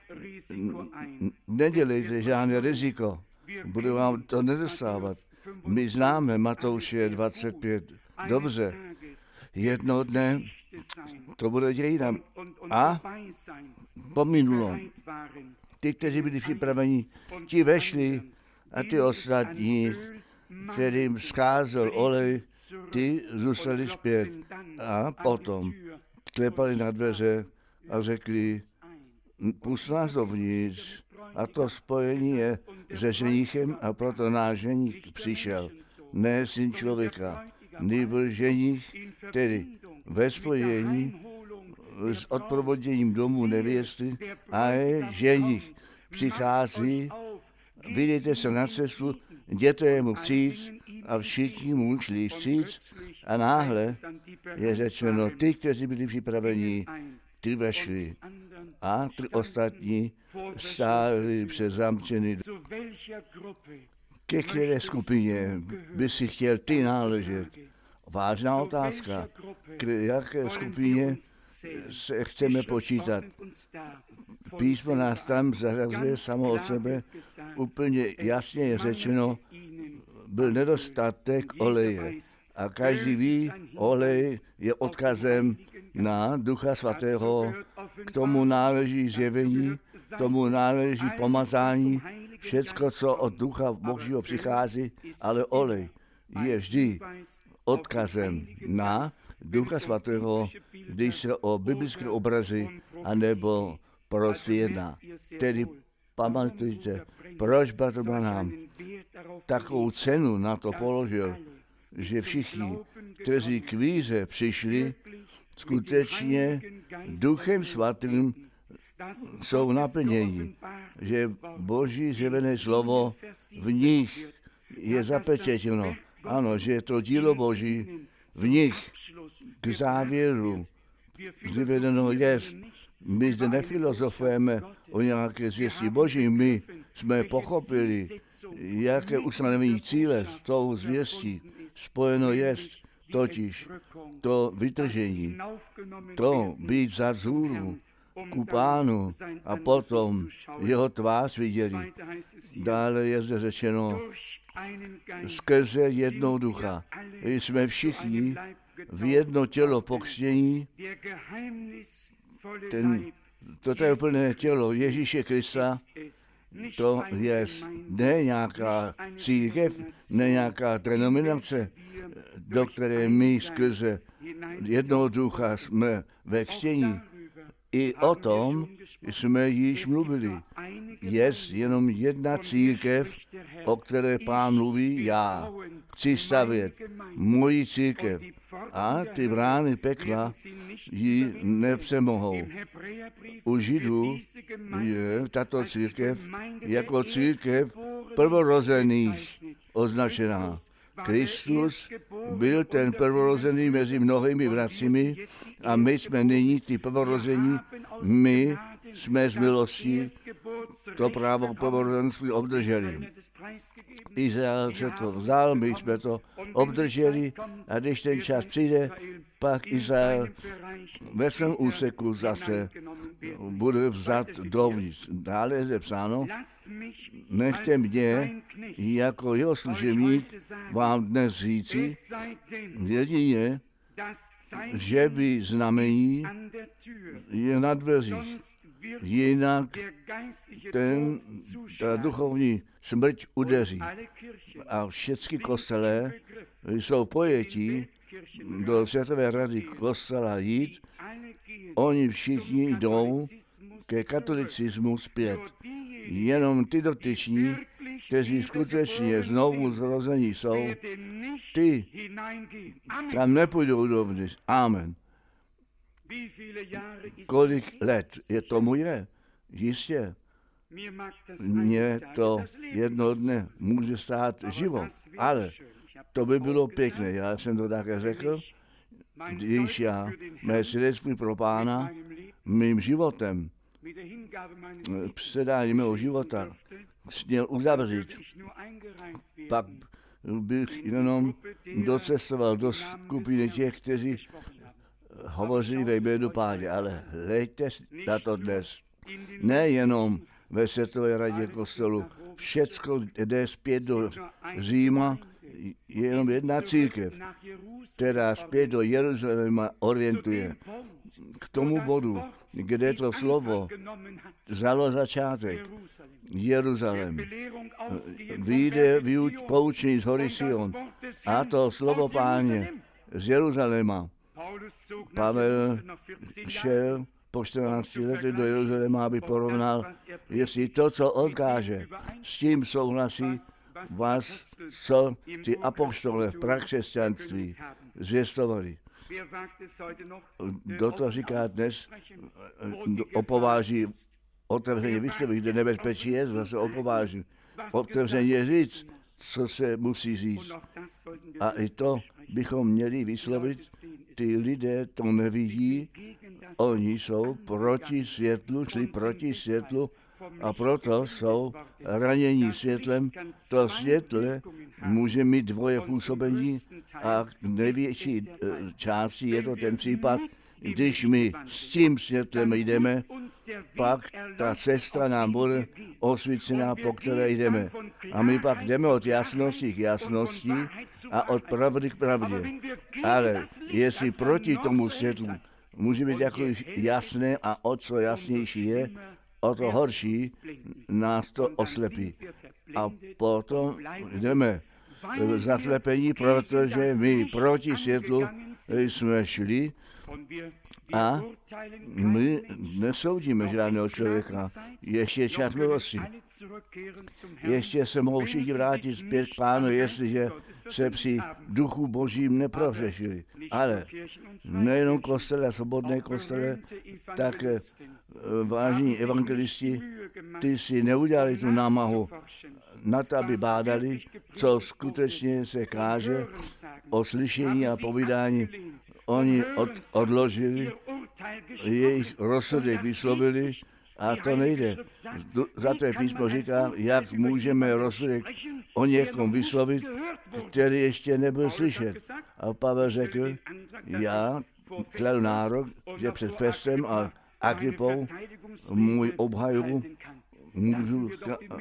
nedělejte žádné riziko, bude vám to nedostávat. My známe Matouše dvacet pět dobře. Jednoho dne to bude dějina. A pominulo. Ty, kteří byli připraveni, ti vešli a ty ostatní, kterým scházel olej, ty zůstali zpět. A potom klepali na dveře a řekli, pust nás dovnitř. A to spojení je se ženichem a proto náš ženich přišel. Ne syn člověka, nýbrž ženich, tedy ve spojení s odprovoděním domů nevěsty a je ženich přichází, vydejte se na cestu, jděte mu vstříc a všichni mu šli vstříc a náhle je řečeno, ty, kteří byli připraveni, ty vešli a ty ostatní stáli před zamčený. Ke které skupině by si chtěl ty náležet? Vážná otázka. K jaké skupině se chceme počítat? Písmo nás tam zařazuje samo od sebe. Úplně jasně je řečeno, byl nedostatek oleje. A každý ví, olej je odkazem na Ducha Svatého, k tomu náleží zjevení, k tomu náleží pomazání, všecko, co od Ducha Božího přichází, ale olej je vždy odkazem na Ducha Svatého, když se o biblické obrazy anebo proroctví jedná. Tedy pamatujte, proč Bartolomej takovou cenu na to položil, že všichni, kteří k víře přišli, skutečně Duchem Svatým jsou naplněni, že Boží zjevené slovo v nich je zapečetěno. Ano, že je to dílo Boží v nich k závěru zjevedeno jest. My zde nefilozofujeme o nějaké zvěstí Boží, my jsme pochopili, jaké ustanovení cíle s tou zvěstí spojeno jest, totiž to vytržení, to být za zůru ku Pánu a potom jeho tvář viděli. Dále je zde řečeno, skrze jednou ducha. Jsme všichni v jedno tělo pokřtění, ten, toto je úplné tělo Ježíše Krista, to je ne nějaká církev, ne nějaká denominace, do které my skrze jednoho ducha jsme ve křtění. I o tom jsme již mluvili. Je jenom jedna církev, o které Pán mluví, já chci stavět moji církev a ty brány pekla ji nepřemohou. U Židů je tato církev jako církev prvorozených označená. Kristus byl ten prvorozený mezi mnohými bratřími a my jsme nyní ty prvorození, my jsme z milostí to právo prvorozenství obdrželi. Izrael se to vzal, my jsme to obdrželi a když ten čas přijde, pak Izrael ve svém úseku zase bude vzat dovnitř. Dále je zapsáno, nechte mě jako jeho služebník vám dnes říci, jedině, že by znamení je na dveřích. Jinak ten, ta duchovní smrť udeří. A všechny kostele jsou v pojetí do Světové rady kostela jít, oni všichni jdou ke katolicismu zpět. Jenom ty dotyční, kteří skutečně znovu zrození jsou, ty tam nepůjdou dovnitř. Amen. Kolik let je tomu je? Jistě. Mně to jednoho dne může stát život, ale to by bylo pěkné. Já jsem to také řekl, když já mé svědectví pro Pána mým životem, předání mého života směl uzavřít, pak bych jenom docestoval do skupiny těch, kteří hovoří ve jménu Páně, ale hleďte na to dnes. Nejenom ve Světové radě kostelu, všecko jde zpět do Říma, je jenom jedna církev, která zpět do Jeruzaléma orientuje. K tomu bodu, kde to slovo vzalo začátek, Jeruzalém, vyjde výuč poučení z hory Sion a to slovo Páně z Jeruzaléma. Pavel šel po čtrnácti letech do Jeruzaléma, aby porovnal, jestli to, co on káže, s tím souhlasí vás, co ty apoštole v prakřesťanství zvěstovali. Kdo to říká dnes, opováží otevřeně vyslovit, kde nebezpečí je, zase opováží otevřeně říct, co se musí říct. A i to bychom měli vyslovit. Ty lidé to nevidí, oni jsou proti světlu, šli proti světlu a proto jsou ranění světlem. To světle může mít dvoje působení a největší části je to ten případ, když my s tím světlem jdeme, pak ta cesta nám bude osvícená, po které jdeme. A my pak jdeme od jasnosti k jasnosti a od pravdy k pravdě. Ale jestli proti tomu světlu může být jako jasné a o co jasnější je, o to horší nás to oslepí. A potom jdeme v zaslepení, protože my proti světlu jsme šli a my nesoudíme žádného člověka. Ještě čas milosti. Ještě se mohou všichni vrátit zpět k Pánu, jestliže se při duchu božím neprohřešili. Ale nejenom kostele a svobodné kostele, tak vážní evangelisti, ty si neudělali tu námahu na to, aby bádali, co skutečně se káže o slyšení a povídání. Oni od, odložili, jejich rozsudek vyslovili a to nejde. Za to písmo říká, jak můžeme rozsudek o někom vyslovit, který ještě nebyl slyšet. A Pavel řekl, já klel nárok, že před Festem a Agripou můj obhajobu můžu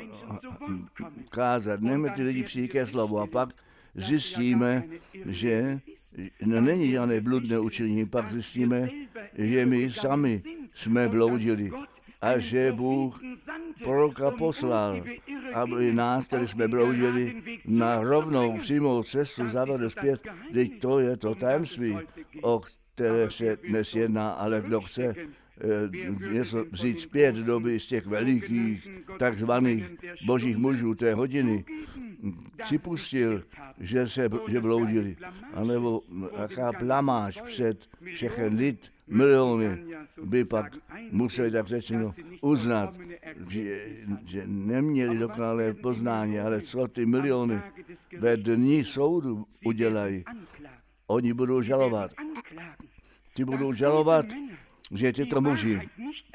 kázat. Nechme ty lidi přijít ke slovu a pak zjistíme, že není žádné bludné učení, pak zjistíme, že my sami jsme bloudili a že Bůh proroka poslal, aby nás, který jsme bloudili, na rovnou přímou cestu zavedl zpět. Teď to je to tajemství, o které se dnes jedná, ale kdo chce něco vzít zpět do doby z těch velikých takzvaných božích mužů té hodiny, připustil, že se že bloudili. A nebo jaká blamáž před všechen lid, miliony by pak museli, tak řečeno, uznat, že, že neměli dokonalé poznání, ale co ty miliony ve dní soudu udělají. Oni budou žalovat. Ti budou žalovat, že tyto muži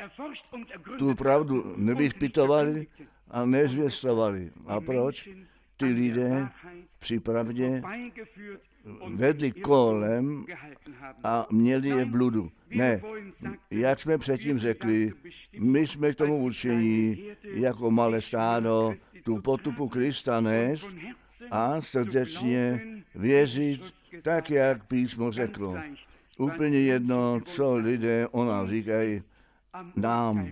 tu pravdu nevypytovali a nezvěstovali. A proč? Ty lidé při pravdě vedli kolem a měli je v bludu. Ne, jak jsme předtím řekli, my jsme k tomu určení jako malé stádo tu potupu Krista nést a srdečně věřit tak, jak písmo řeklo. Úplně jedno, co lidé o nás říkají, nám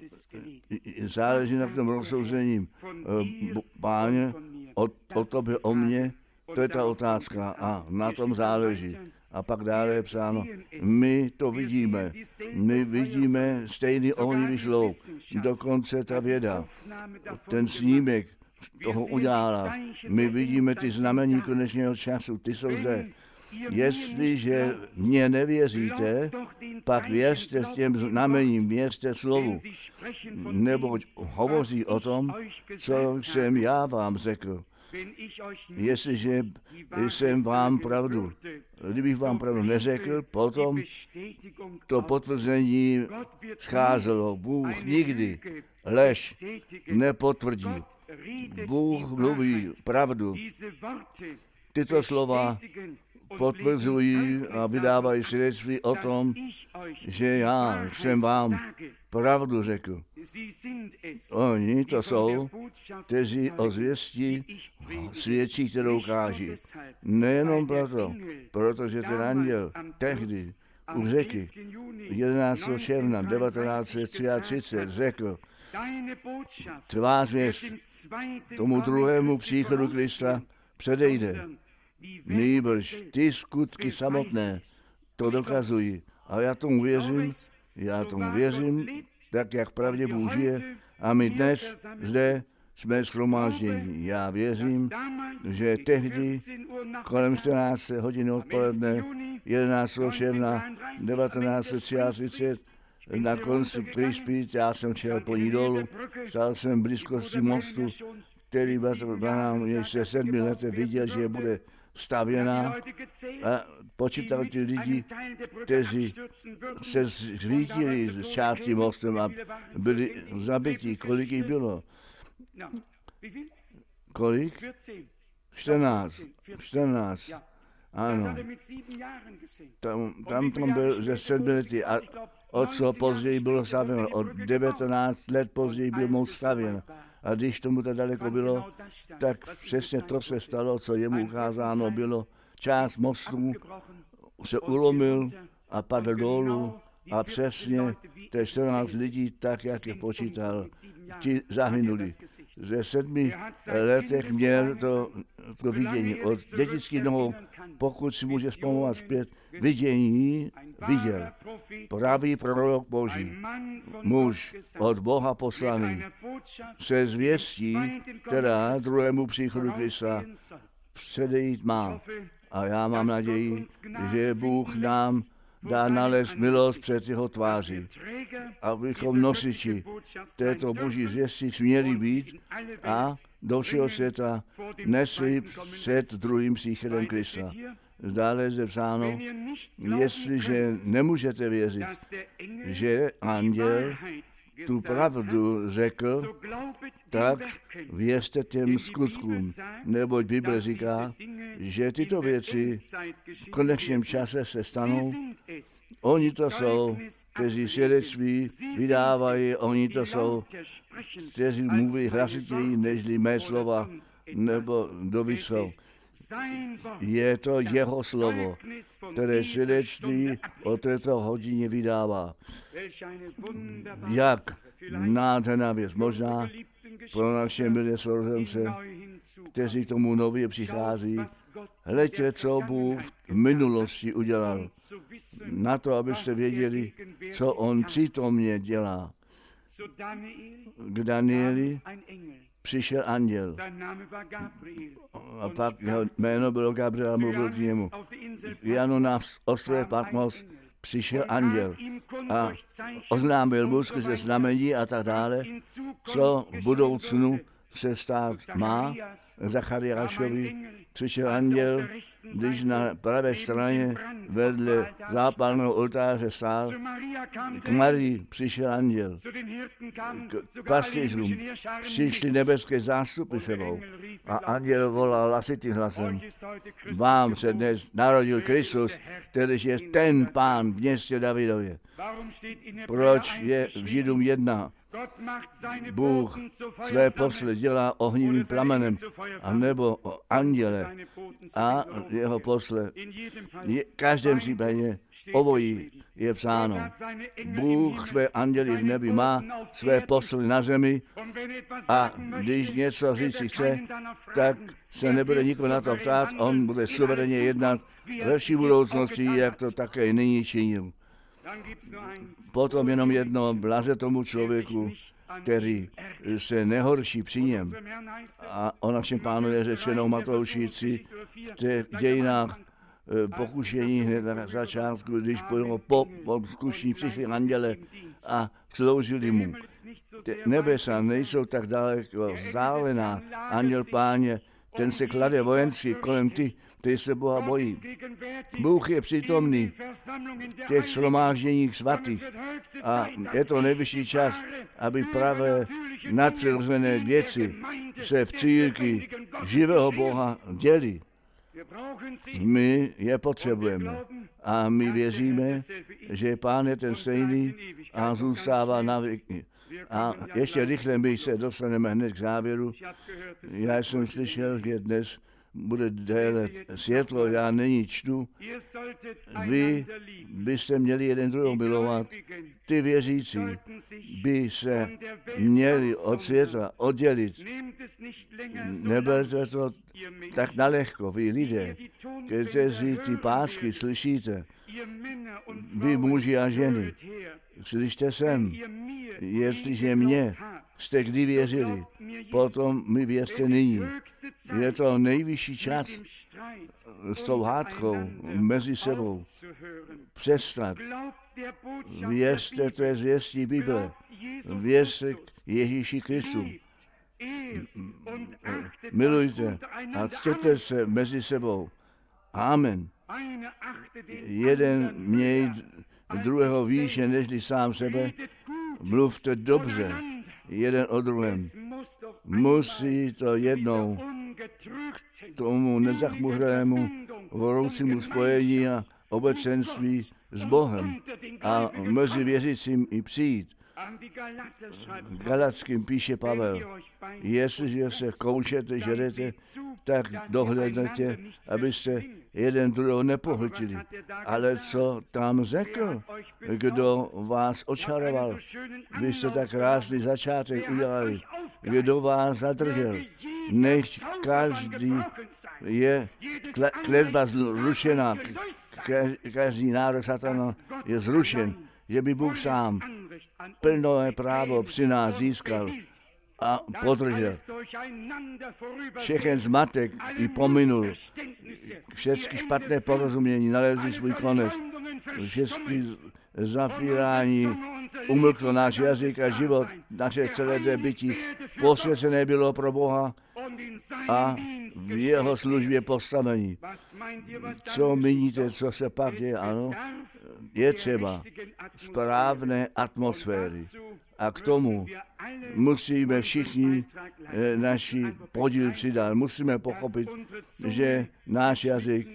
záleží na tom rozsouzení. Páně, o, o tobě, o mně, to je ta otázka a na tom záleží. A pak dále je psáno, my to vidíme, my vidíme stejný ohnivý sloup, dokonce ta věda, ten snímek toho udělala. My vidíme ty znamení konečného času, ty jsou zde. Jestliže mě nevěříte, pak věřte s těm znamením, věřte slovu, neboť hovoří o tom, co jsem já vám řekl. Jestliže jsem vám pravdu, kdybych vám pravdu neřekl, potom to potvrzení scházelo. Bůh nikdy lež nepotvrdí. Bůh mluví pravdu. Tyto slova potvrzují a vydávají svědectví o tom, že já jsem vám pravdu řekl. Oni to jsou, kteří o zvěstí svědčí, kterou káží. Nejenom proto, protože ten anděl tehdy u řeky jedenáctého června devatenáct set třiatřicet řekl, tvá zvěst tomu druhému příchodu Krista předejde. Nýbrž ty skutky samotné to dokazují. A já tomu věřím, já tomu věřím, tak jak v pravdě Bůh je. A my dnes zde jsme shromážděni. Já věřím, že tehdy kolem čtrnácté hodiny odpoledne jedenáctého června devatenáct set třiatřicet na konci Trispít, já jsem šel po ní dolů, stál jsem v blízkosti mostu, který Branham ještě sedmi lety viděl, že bude stavěná a počítal ty lidi, kteří se zřítili s částí mostem a byli zabití. Kolik jich bylo? Kolik? čtrnáct. čtrnáct. Ano. Tam, tam, tam byl ze sedmi lety. A o co později bylo stavěno? O devatenáct let později byl most stavěn. A když tomu tak daleko bylo, tak přesně to se stalo, co jemu ukázáno bylo. Část mostu se ulomil a padl dolů a přesně těch čtrnáct lidí, tak jak je počítal, ti zahynuli. Ze sedmi letech měl to, to vidění. Od dětických nohou, pokud si může vzpomínat zpět, vidění viděl. Pravý prorok Boží, muž od Boha poslaný, se zvěstí, která druhému příchodu Krista předejít má. A já mám naději, že Bůh nám dá nalézt milost před jeho tváří, abychom nosiči této boží zvěstí směli být a do všeho světa nesli před druhým příchodem Krista. Dále je psáno, jestliže nemůžete věřit, že anděl tu pravdu řekl, tak věřte těm skutkům, neboť Bible říká, že tyto věci v konečném čase se stanou. Oni to jsou, kteří svědectví vydávají, oni to jsou, kteří mluví hlasitěji nežli mé slova, nebo doví jsou. Je to jeho slovo, které svědectví o této hodině vydává. Jak nádherná věc, možná pro naše milé sourozence, kteří tomu nově přichází. Hleďte, co Bůh v minulosti udělal. Na to, abyste věděli, co on přítomně dělá. K Danieli přišel anděl. A pak jeho jméno bylo Gabriel a mluvil k němu. Janu na ostrově Patmos přišel anděl a oznámil mu skrze znamení a tak dále, co v budoucnu se stát má. Zachariášovi přišel anděl, když na pravé straně vedle zápalného oltáře stál. K Marii přišel anděl. K pastýřům přišly nebeské zástupy sebou. A anděl volal hlasitým hlasem. Vám se dnes narodil Kristus, který je ten Pán v městě Davidově. Proč je v Židům jedna? Bůh své posly dělá ohnivým plamenem, anebo o anděle a jeho posle. V každém případě obojí je psáno. Bůh své anděly v nebi má, své posly na zemi a když něco říci chce, tak se nebude nikoho na to ptát, on bude suverénně jednat ve vší budoucnosti, jak to také nyní činil. Potom jenom jedno, blaze tomu člověku, který se nehorší při něm. A o našem Pánu je řečeno Matouši tři v těch dějinách pokušení hned na začátku, když po, po, po zkušení přišli anděle a sloužili mu. Ty nebesa nejsou tak daleko vzdálená. Anděl Páně, ten se klade vojensky kolem ty, kteří se Boha bojí. Bůh je přítomný v těch shromážděních svatých a je to nejvyšší čas, aby pravé nadpřirozené věci se v církvi živého Boha děli. My je potřebujeme a my věříme, že Pán je ten stejný a zůstává na věky. A ještě rychle my se dostaneme hned k závěru. Já jsem slyšel, že dnes bude déle světlo, já nyní čtu. Vy byste měli jeden druhého milovat. Ty věřící by se měli od světa oddělit. Neberte to tak nalehko, vy lidé, kteří ty pásky slyšíte. Vy muži a ženy, slyšte sem, jestliže mě jste kdy věřili, potom mi věřte nyní. Je to nejvyšší čas s tou hádkou mezi sebou přestat. Věřte té zvěstí Bible. Věřte k Ježíši Kristu. Milujte a ctěte se mezi sebou. Amen. Jeden měj druhého výše nežli sám sebe. Mluvte dobře jeden o druhém. Musí to jednou k tomu nezachmuřenému voroucímu spojení a obecenství s Bohem a mezi věřícím i přijít. Galackým píše Pavel, jestliže se koučete, žerete, tak dohlednete, abyste jeden druhého nepohltili. Ale co tam řekl, kdo vás očaroval? Vy jste tak krásný začátek udělali. Kdo vás zadržel? Nech každý je kletba zrušená, každý národ satana je zrušen, že by Bůh sám plné právo při nás získal a podržel. Všechen zmatek i pominul. Všechny špatné porozumění nalezli svůj konec. Všechny zapírání umlklo náš jazyk a život, naše celé té bytí posvěcené bylo pro Boha a v jeho službě postavení. Co míníte, co se pak děje? Ano, je třeba správné atmosféry. A k tomu musíme všichni naši podíl přidat. Musíme pochopit, že náš jazyk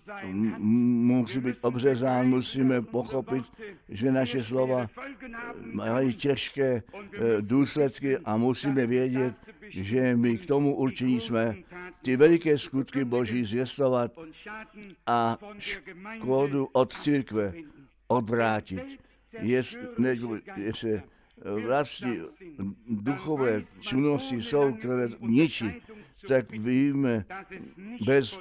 musí být obřezán, musíme pochopit, že naše slova mají těžké důsledky a musíme vědět, že my k tomu určení jsme ty veliké skutky Boží zvěstovat a škodu od církve odvrátit. Jestli vlastní duchové činnosti jsou, které ničí, tak víme, bez,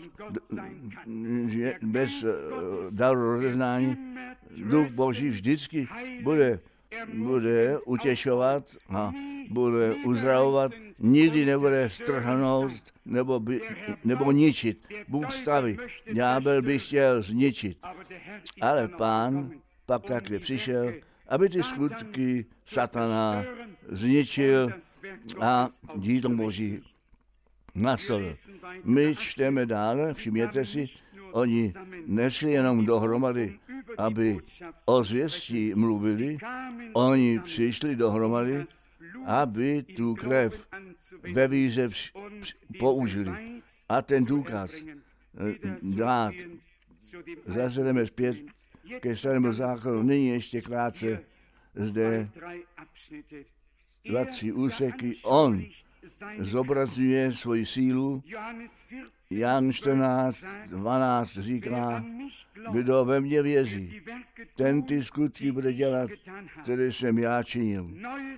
bez daru rozeznání, duch Boží vždycky bude, bude utěšovat a bude uzdravovat, nikdy nebude strhnout nebo, by, nebo ničit. Bůh staví. Ďábel by chtěl zničit. Ale Pán pak také přišel, aby ty skutky satana zničil a dílo Boží nastolil. My čteme dále, všimněte si, oni nešli jenom dohromady, aby o zvěstí mluvili, oni přišli dohromady, aby tu krev ve víře použili. A ten důkaz dát. Zase jdeme zpět ke starému zákonu. Nyní ještě krátce zde dva, tři úseky. On zobrazuje svoji sílu. Jan čtrnáct, dvanáct říká, kdo ve mně věří, ten ty skutky bude dělat, které jsem já činil.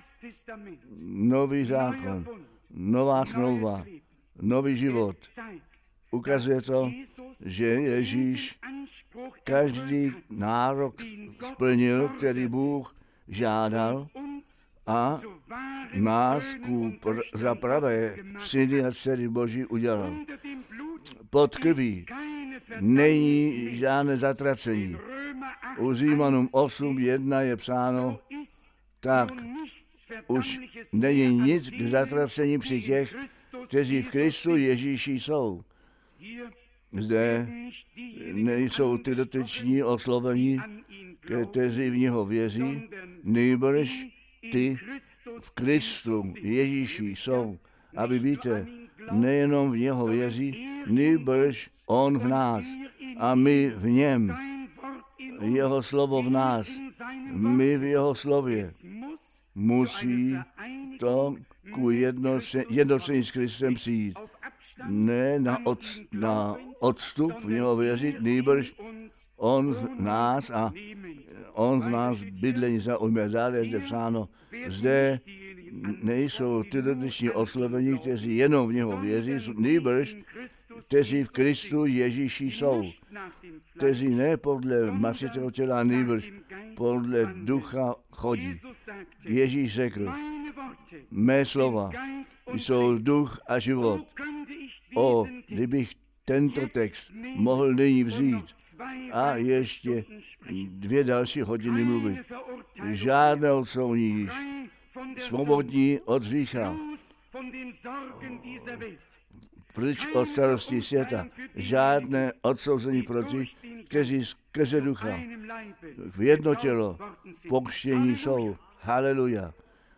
Nový zákon, nová smlouva, nový život. Ukazuje to, že Ježíš každý nárok splnil, který Bůh žádal, a nás ku za pravé syny a dcery Boží udělal. Pod krví není žádné zatracení. U Římanům osm jedna je psáno, tak už není nic k zatracení při těch, kteří v Kristu Ježíši jsou. Zde nejsou ty dotyční oslovení, kteří v něho věří, nýbrž ty v Kristu Ježíši jsou. A vy víte, nejenom v něho věří, nýbrž on v nás a my v něm. Jeho slovo v nás, my v jeho slově. Musí to ku jednocení s Kristem přijít. Ne na, od, na odstup v něho věřit, nýbrž on v nás a on v nás bydlení zaujme. Dále je zde psáno, zde nejsou ty dotyční oslovení, kteří jenom v něho věří, nýbrž kteří v Kristu Ježíši jsou. Kteří ne podle masitého těla, nýbrž podle ducha chodí. Ježíš řekl, mé slova jsou duch a život. O, kdybych tento text mohl nyní vzít a ještě dvě další hodiny mluvit. Žádné odsouzení již. Svobodní od hřícha. Pryč od starosti světa. Žádné odsouzení pro ty, kteří skrze ducha v jedno tělo pokřtění jsou. Haleluja.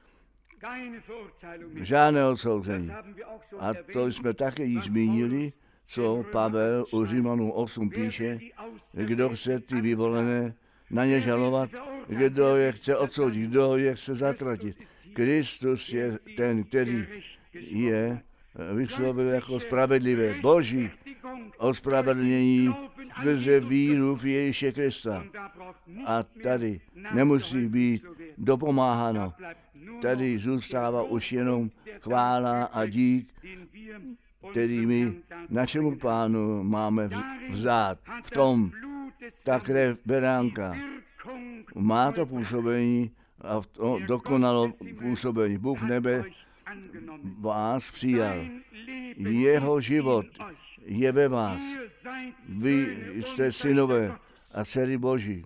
Žádné odsouzení. A to jsme také již zmínili, co Pavel u Římanů osm píše, kdo chce ty vyvolené na ně žalovat, kdo je chce odsoudit, kdo je chce zatratit. Kristus je ten, který je vyslovil jako spravedlivé. Boží ospravedlnění skrze víru v Ježíše Krista. A tady nemusí být dopomáháno. Tady zůstává už jenom chvála a dík, který my našemu Pánu máme vzát. V tom ta krev beránka má to působení a v to dokonalo působení. Bůh nebe vás přijal. Jeho život je ve vás. Vy jste synové a dcery Boží.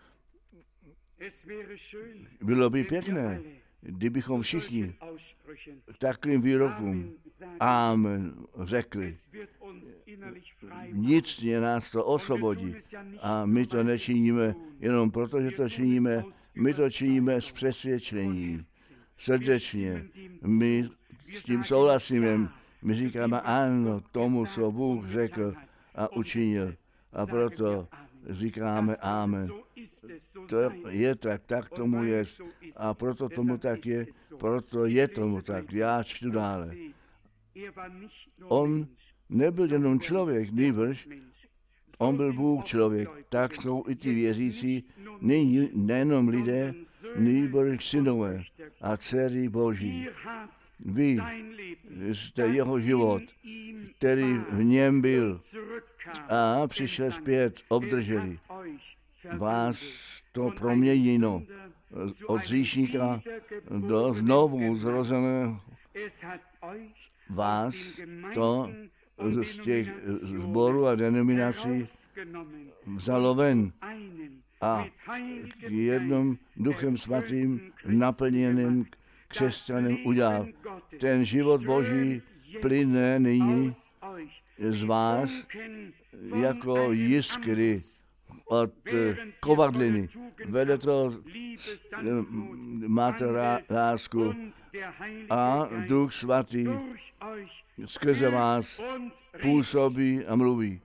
Bylo by pěkné, kdybychom všichni takovým výrokům Amen řekli. Vnitřně nás to osvobodí a my to nečiníme jenom proto, že to činíme, my to činíme z přesvědčení, srdečně. My s tím souhlasíme, my říkáme ano tomu, co Bůh řekl a učinil. A proto říkáme amen. To je tak, tak tomu je. A proto tomu tak je, proto je tomu tak. Já čtu dále. On nebyl jenom člověk, nýbrž on byl Bůh člověk. Tak jsou i ty věřící, nyní nejenom lidé, nýbrž synové a dcery Boží. Vy jste jeho život, který v něm byl a přišel zpět, obdrželi. Vás to proměněno od říšníka do znovu zrozeného vás, to z těch sborů a denominací vzalo ven a k jednom duchem svatým naplněným křesťanem udělal. Ten život Boží plyne nyní z vás jako jiskry od kovadliny. Vede to, máte lásku a Duch Svatý skrze vás působí a mluví.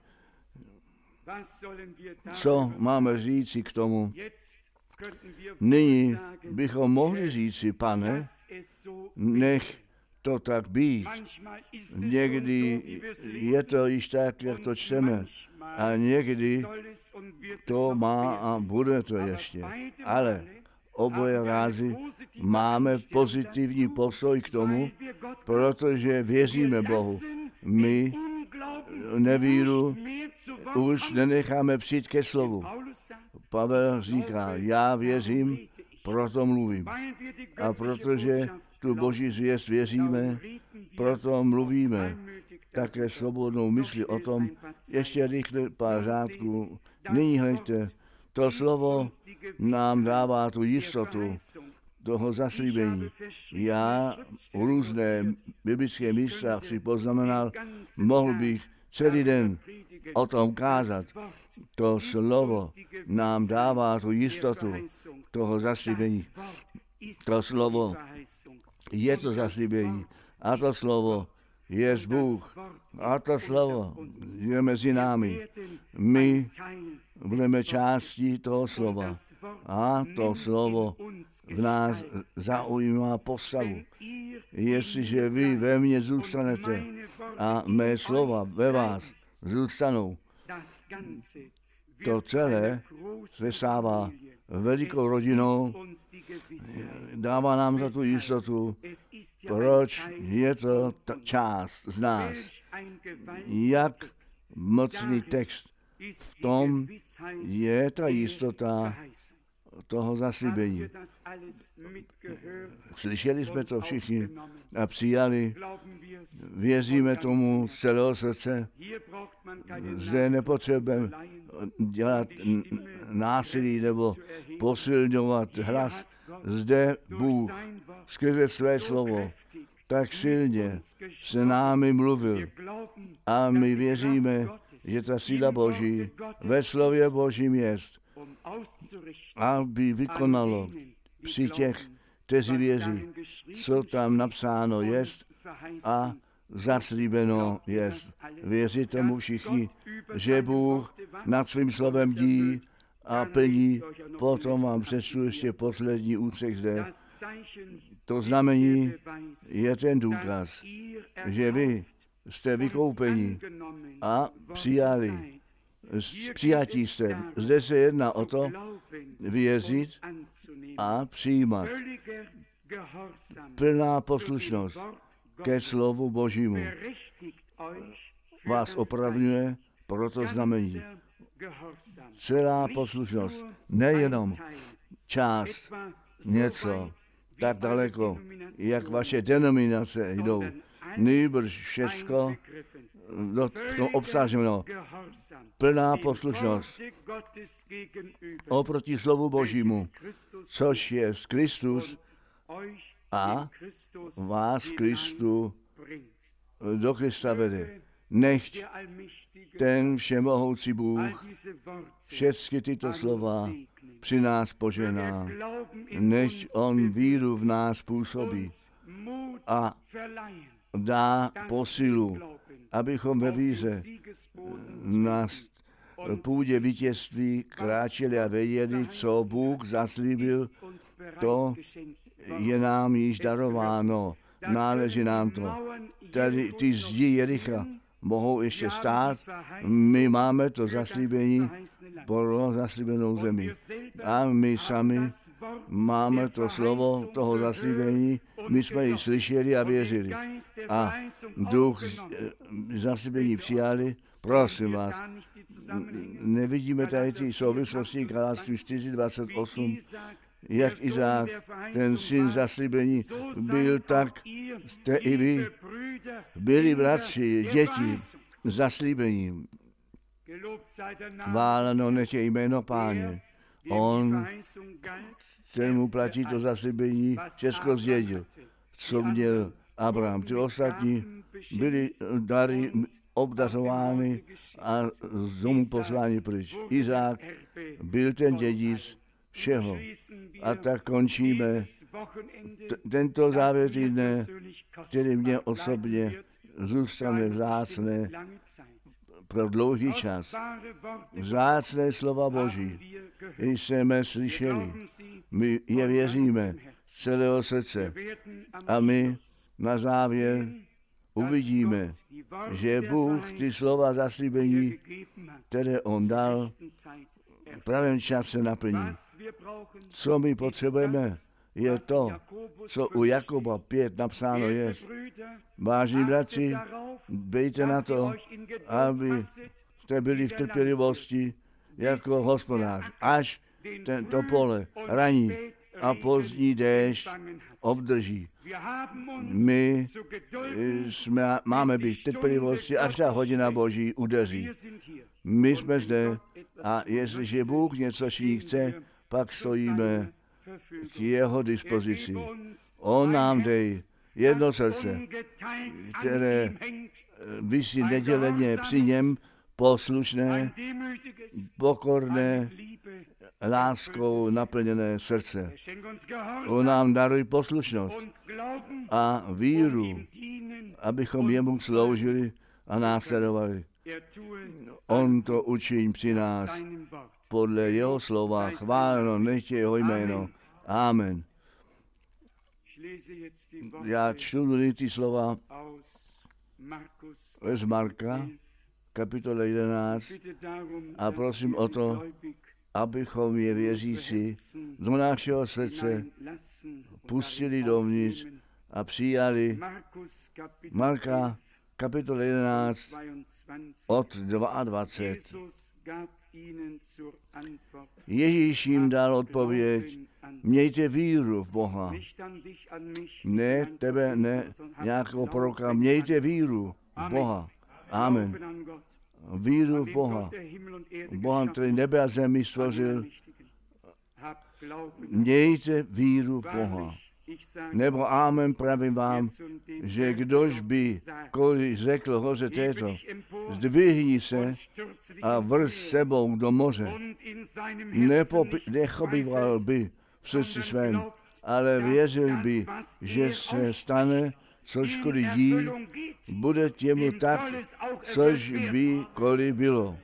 Co máme říci k tomu? Nyní bychom mohli říci, Pane, nech to tak být. Někdy je to již tak, jak to čteme, a někdy to má a bude to ještě. Ale oboje rázy máme pozitivní postoj k tomu, protože věříme Bohu. My nevíru už nenecháme přijít ke slovu. Pavel říká, já věřím, proto mluvím. A protože tu Boží zvěst věříme, proto mluvíme. Také svobodnou mysli o tom, ještě rychle pár řádků. Nyní hleďte, to slovo nám dává tu jistotu toho zaslíbení. Já u různé biblické místa si poznamenal, mohl bych celý den o tom kázat. To slovo nám dává tu jistotu toho zaslíbení. To slovo je to zaslíbení. A to slovo je Bůh. A to slovo je mezi námi. My budeme částí toho slova. A to slovo v nás zaujímá postavu. Jestliže vy ve mně zůstanete a mé slova ve vás zůstanou, to celé se stává velikou rodinou, dává nám za tu jistotu, proč je to ta část z nás. Jak mocný text v tom je ta jistota toho zaslíbení. Slyšeli jsme to všichni a přijali, věříme tomu z celého srdce. Zde nepotřebujeme dělat násilí nebo posilňovat hlas. Zde Bůh skrze své slovo tak silně se námi mluvil a my věříme, že ta síla Boží ve slově Božím jest, aby vykonalo při těch, kteří věří, co tam napsáno jest a zaslíbeno jest. Věří tomu všichni, že Bůh nad svým slovem dí a plní. Potom vám přečtu ještě poslední úsek zde. To znamení je ten důkaz, že vy jste vykoupeni a přijali. Přijatí jste. Zde se jedná o to věřit a přijímat. Plná poslušnost ke slovu Božímu vás opravňuje pro to znamení. Celá poslušnost, nejenom část, něco tak daleko, jak vaše denominace jdou, nýbrž všecko v tom obsaženo. Plná poslušnost oproti slovu Božímu, což je Kristus a vás v Kristu do Krista vede. Nechť ten všemohoucí Bůh všechny tyto slova při nás požená. Nechť on víru v nás působí a dá posilu, abychom ve víře na půdě vítězství kráčeli a věděli, co Bůh zaslíbil, to je nám již darováno, náleží nám to. Tady ty zdi Jericha mohou ještě stát, my máme to zaslíbení pro zaslíbenou zemi. A my sami máme to slovo toho zaslíbení, my jsme ji slyšeli a věřili. A duch zaslíbení přijali, prosím vás, nevidíme tady ty souvislosti Galáckým čtyři dvacet osm, jak Izák, ten syn zaslíbení, byl, tak jste i vy, byli bratři, děti, zaslíbení. Chváleno nech je jméno Páně. On, kterému platí to zaslíbení, všechno zdědil, co měl Abraham. Ty ostatní byli dary obdařovány a z domu posláni pryč. Izák byl ten dědic všeho. A tak končíme t- tento závěr týdne, který mě osobně zůstane vzácné pro dlouhý čas. Vzácné slova Boží jsme slyšeli. My je věříme z celého srdce. A my na závěr uvidíme, že Bůh ty slova zaslíbení, které on dal, v pravém čase naplní. Co my potřebujeme, je to, co u Jakoba pět napsáno je. Vážení bratři, bejte na to, aby jste byli v trpělivosti jako hospodář, až tento pole raní a pozdní déšť obdrží. My jsme, máme být v trpělivosti, až ta hodina Boží udeří. My jsme zde a jestliže Bůh něco činí chce, pak stojíme k jeho dispozici. On nám dej jedno srdce, které visí neděleně při něm, poslušné, pokorné, láskou naplněné srdce. On nám daruj poslušnost a víru, abychom jemu sloužili a následovali. On to učiní při nás podle jeho slova. Chváleno nech je jeho jméno. Amen. Já čtu ty slova z Marka, kapitola jedenáct, a prosím o to, abychom je věřící do našeho srdce pustili dovnitř a přijali. Marka, kapitola jedenáct, od dvacet dva. Ježíš jim dal odpověď, mějte víru v Boha. Ne tebe, ne nějakého proroka, mějte víru v Boha. Amen. Víru v Boha. Boha, který nebe a zemi stvořil. Mějte víru v Boha. Nebo amen, pravím vám, že kdož by kolik řekl hoře této, zdvihni se a vrž sebou do moře, nechobival by v srdci svém, ale věřil by, že se stane, což koli dí, bude těmu tak, což by koli bylo.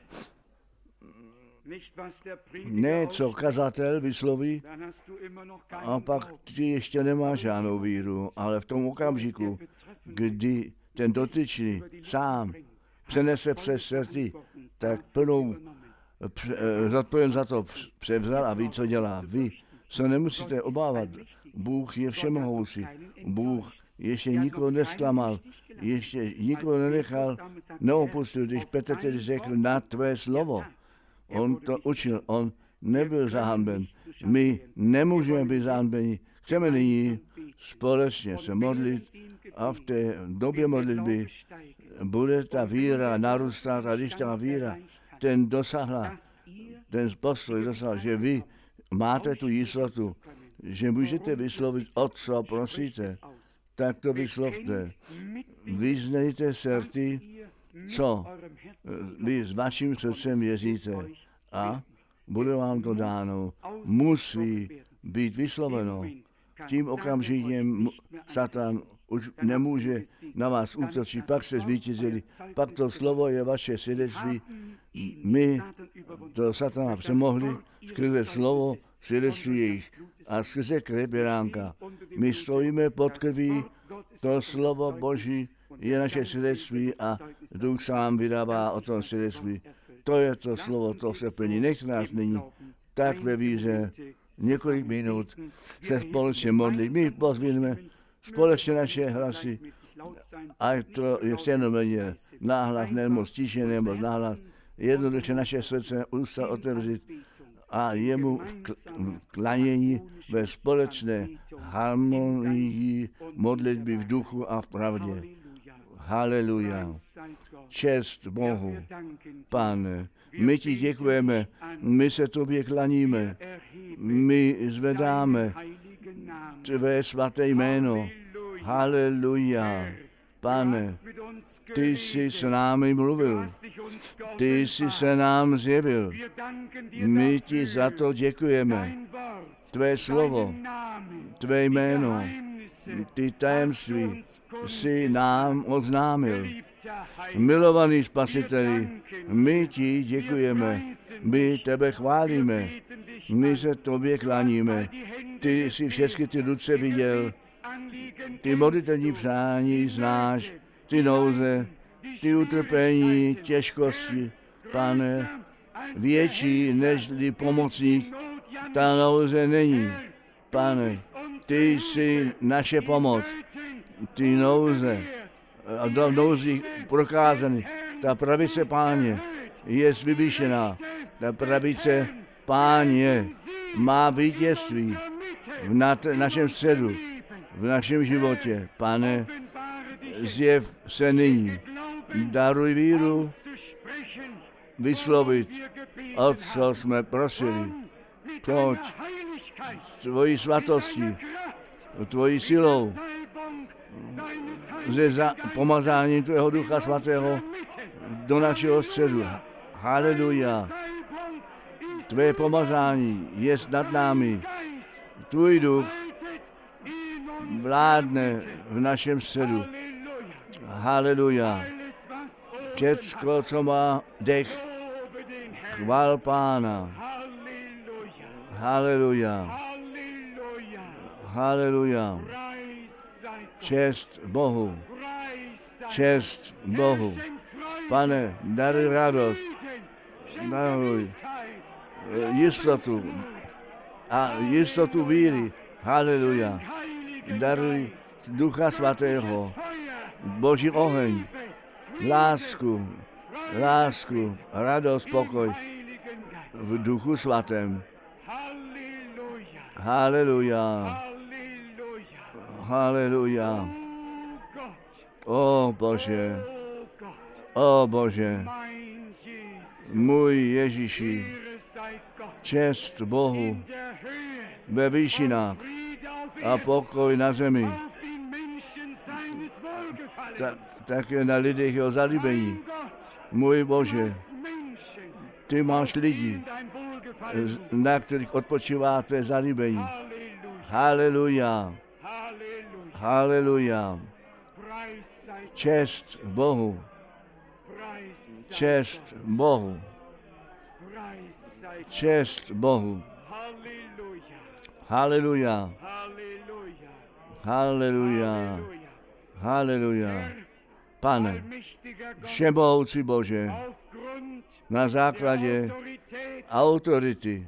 Ne, co kazatel vysloví, a pak ty ještě nemáš žádnou víru, ale v tom okamžiku, kdy ten dotyčný sám přenese přes srdci, tak plnou zodpovědnost za to převzal a ví, co dělá. Vy se nemusíte obávat. Bůh je všemohoucí. Bůh ještě nikoho nesklamal, ještě nikoho nenechal, neopustil, když Petr tedy řekl na tvé slovo. On to učil, on nebyl zahanben. My nemůžeme být zahanbeni. Chceme nyní společně se modlit a v té době modlitby bude ta víra narůstat a když ta víra ten dosahla, ten postoj dosahl, že vy máte tu jistotu, že můžete vyslovit, o co prosíte, tak to vyslovte. Vyznejte srdci, co vy s vaším srdcem věříte a bude vám to dáno. Musí být vysloveno. Tím okamžikem Satan už nemůže na vás útočit, pak se zvítězili, pak to slovo je vaše svědectví. My to Satana přemohli skrze slovo svědectví jejich a skrze krev beránka. My stojíme pod krví, to slovo Boží je naše svědectví a Duch sám vydává o tom svědectví. To je to slovo, to se plní. Nechte nás nyní tak ve víře několik minut se společně modlit. My pozvíme společně naše hlasy, ať to je stejnoměrně náhlas, nebo stišeně, nebo náhlas, jednoduše naše srdce ústa otevřít a jemu v klanění ve společné harmonii modlitby v duchu a v pravdě. Haleluja. Čest Bohu. Pane, my ti děkujeme, my se tobě klaníme, my zvedáme tvé svaté jméno. Haleluja. Pane, ty jsi s námi mluvil, ty jsi se nám zjevil. My ti za to děkujeme. Tvé slovo, tvé jméno, ty tajemství jsi nám oznámil. Milovaný Spasiteli, my ti děkujeme, my tebe chválíme, my se tobě kláníme. Ty jsi všechny ty ruce viděl, ty modlitevní přání znáš, ty nouze, ty utrpení, těžkosti, Pane, větší nežli pomocník, ta nouze není. Pane, ty jsi naše pomoc, ty nouze, a do nouzí prokázaný, ta pravice Páně je vyvýšená, ta pravice Páně má vítězství v na- našem středu, v našem životě. Pane, zjev se nyní, daruj víru, vyslovit, o co jsme prosili. Pojď tvojí svatostí, tvojí silou, ze za- pomazáním tvého Ducha Svatého do našeho středu. Haleluja. Tvé pomazání je nad námi. Tvůj duch vládne v našem středu. Haleluja. Všecko, co má dech, chvál Pána. Haleluja. Haleluja. Čest Bohu. Čest Bohu. Pane, daruj radost. Daruj jistotu a jistotu víry. Haleluja. Daruj Ducha Svatého, Boží oheň, lásku, lásku, radost, pokoj v Duchu Svatém. Haleluja. Haleluja. O Bože, o Bože, můj Ježíši, čest Bohu ve výšinách a pokoj na zemi, Ta, také na lidech jeho zalíbení. Můj Bože, ty máš lidi, na kterých odpočívá tvé zalíbení. Haleluja. Haleluja. Čest Bohu. Čest Bohu. Čest Bohu. Haleluja. Haleluja. Haleluja. Pane, všemohoucí Bože, na základě autority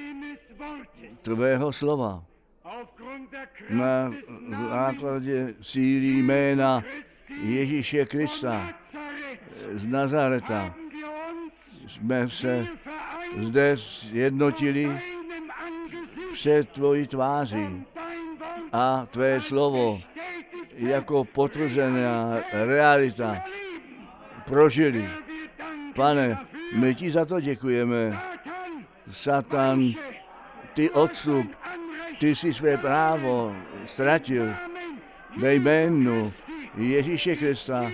tvého slova, na základě síly jména Ježíše Krista z Nazareta, jsme se zde sjednotili před tvojí tváří a tvé slovo jako potvrzená realita prožili. Pane, my ti za to děkujeme. Satan, ty odstup, ty si své právo ztratil ve jménu Ježíše Krista.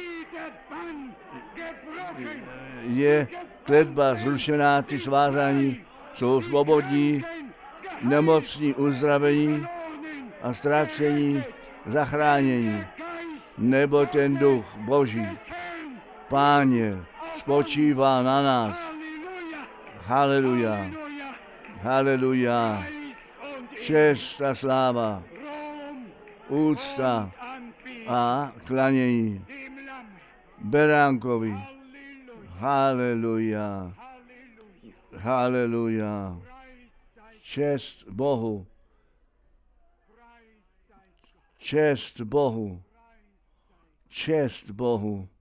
Je kletba zrušená, ty svázání jsou svobodní, nemocní uzdravení a ztracení zachránění, nebo ten duch Boží, Páně, spočívá na nás. Haleluja. Haleluja. Čest a sláva, úcta a klanění Beránkovi. Haleluja. Haleluja. Čest Bohu. Čest Bohu. Čest Bohu.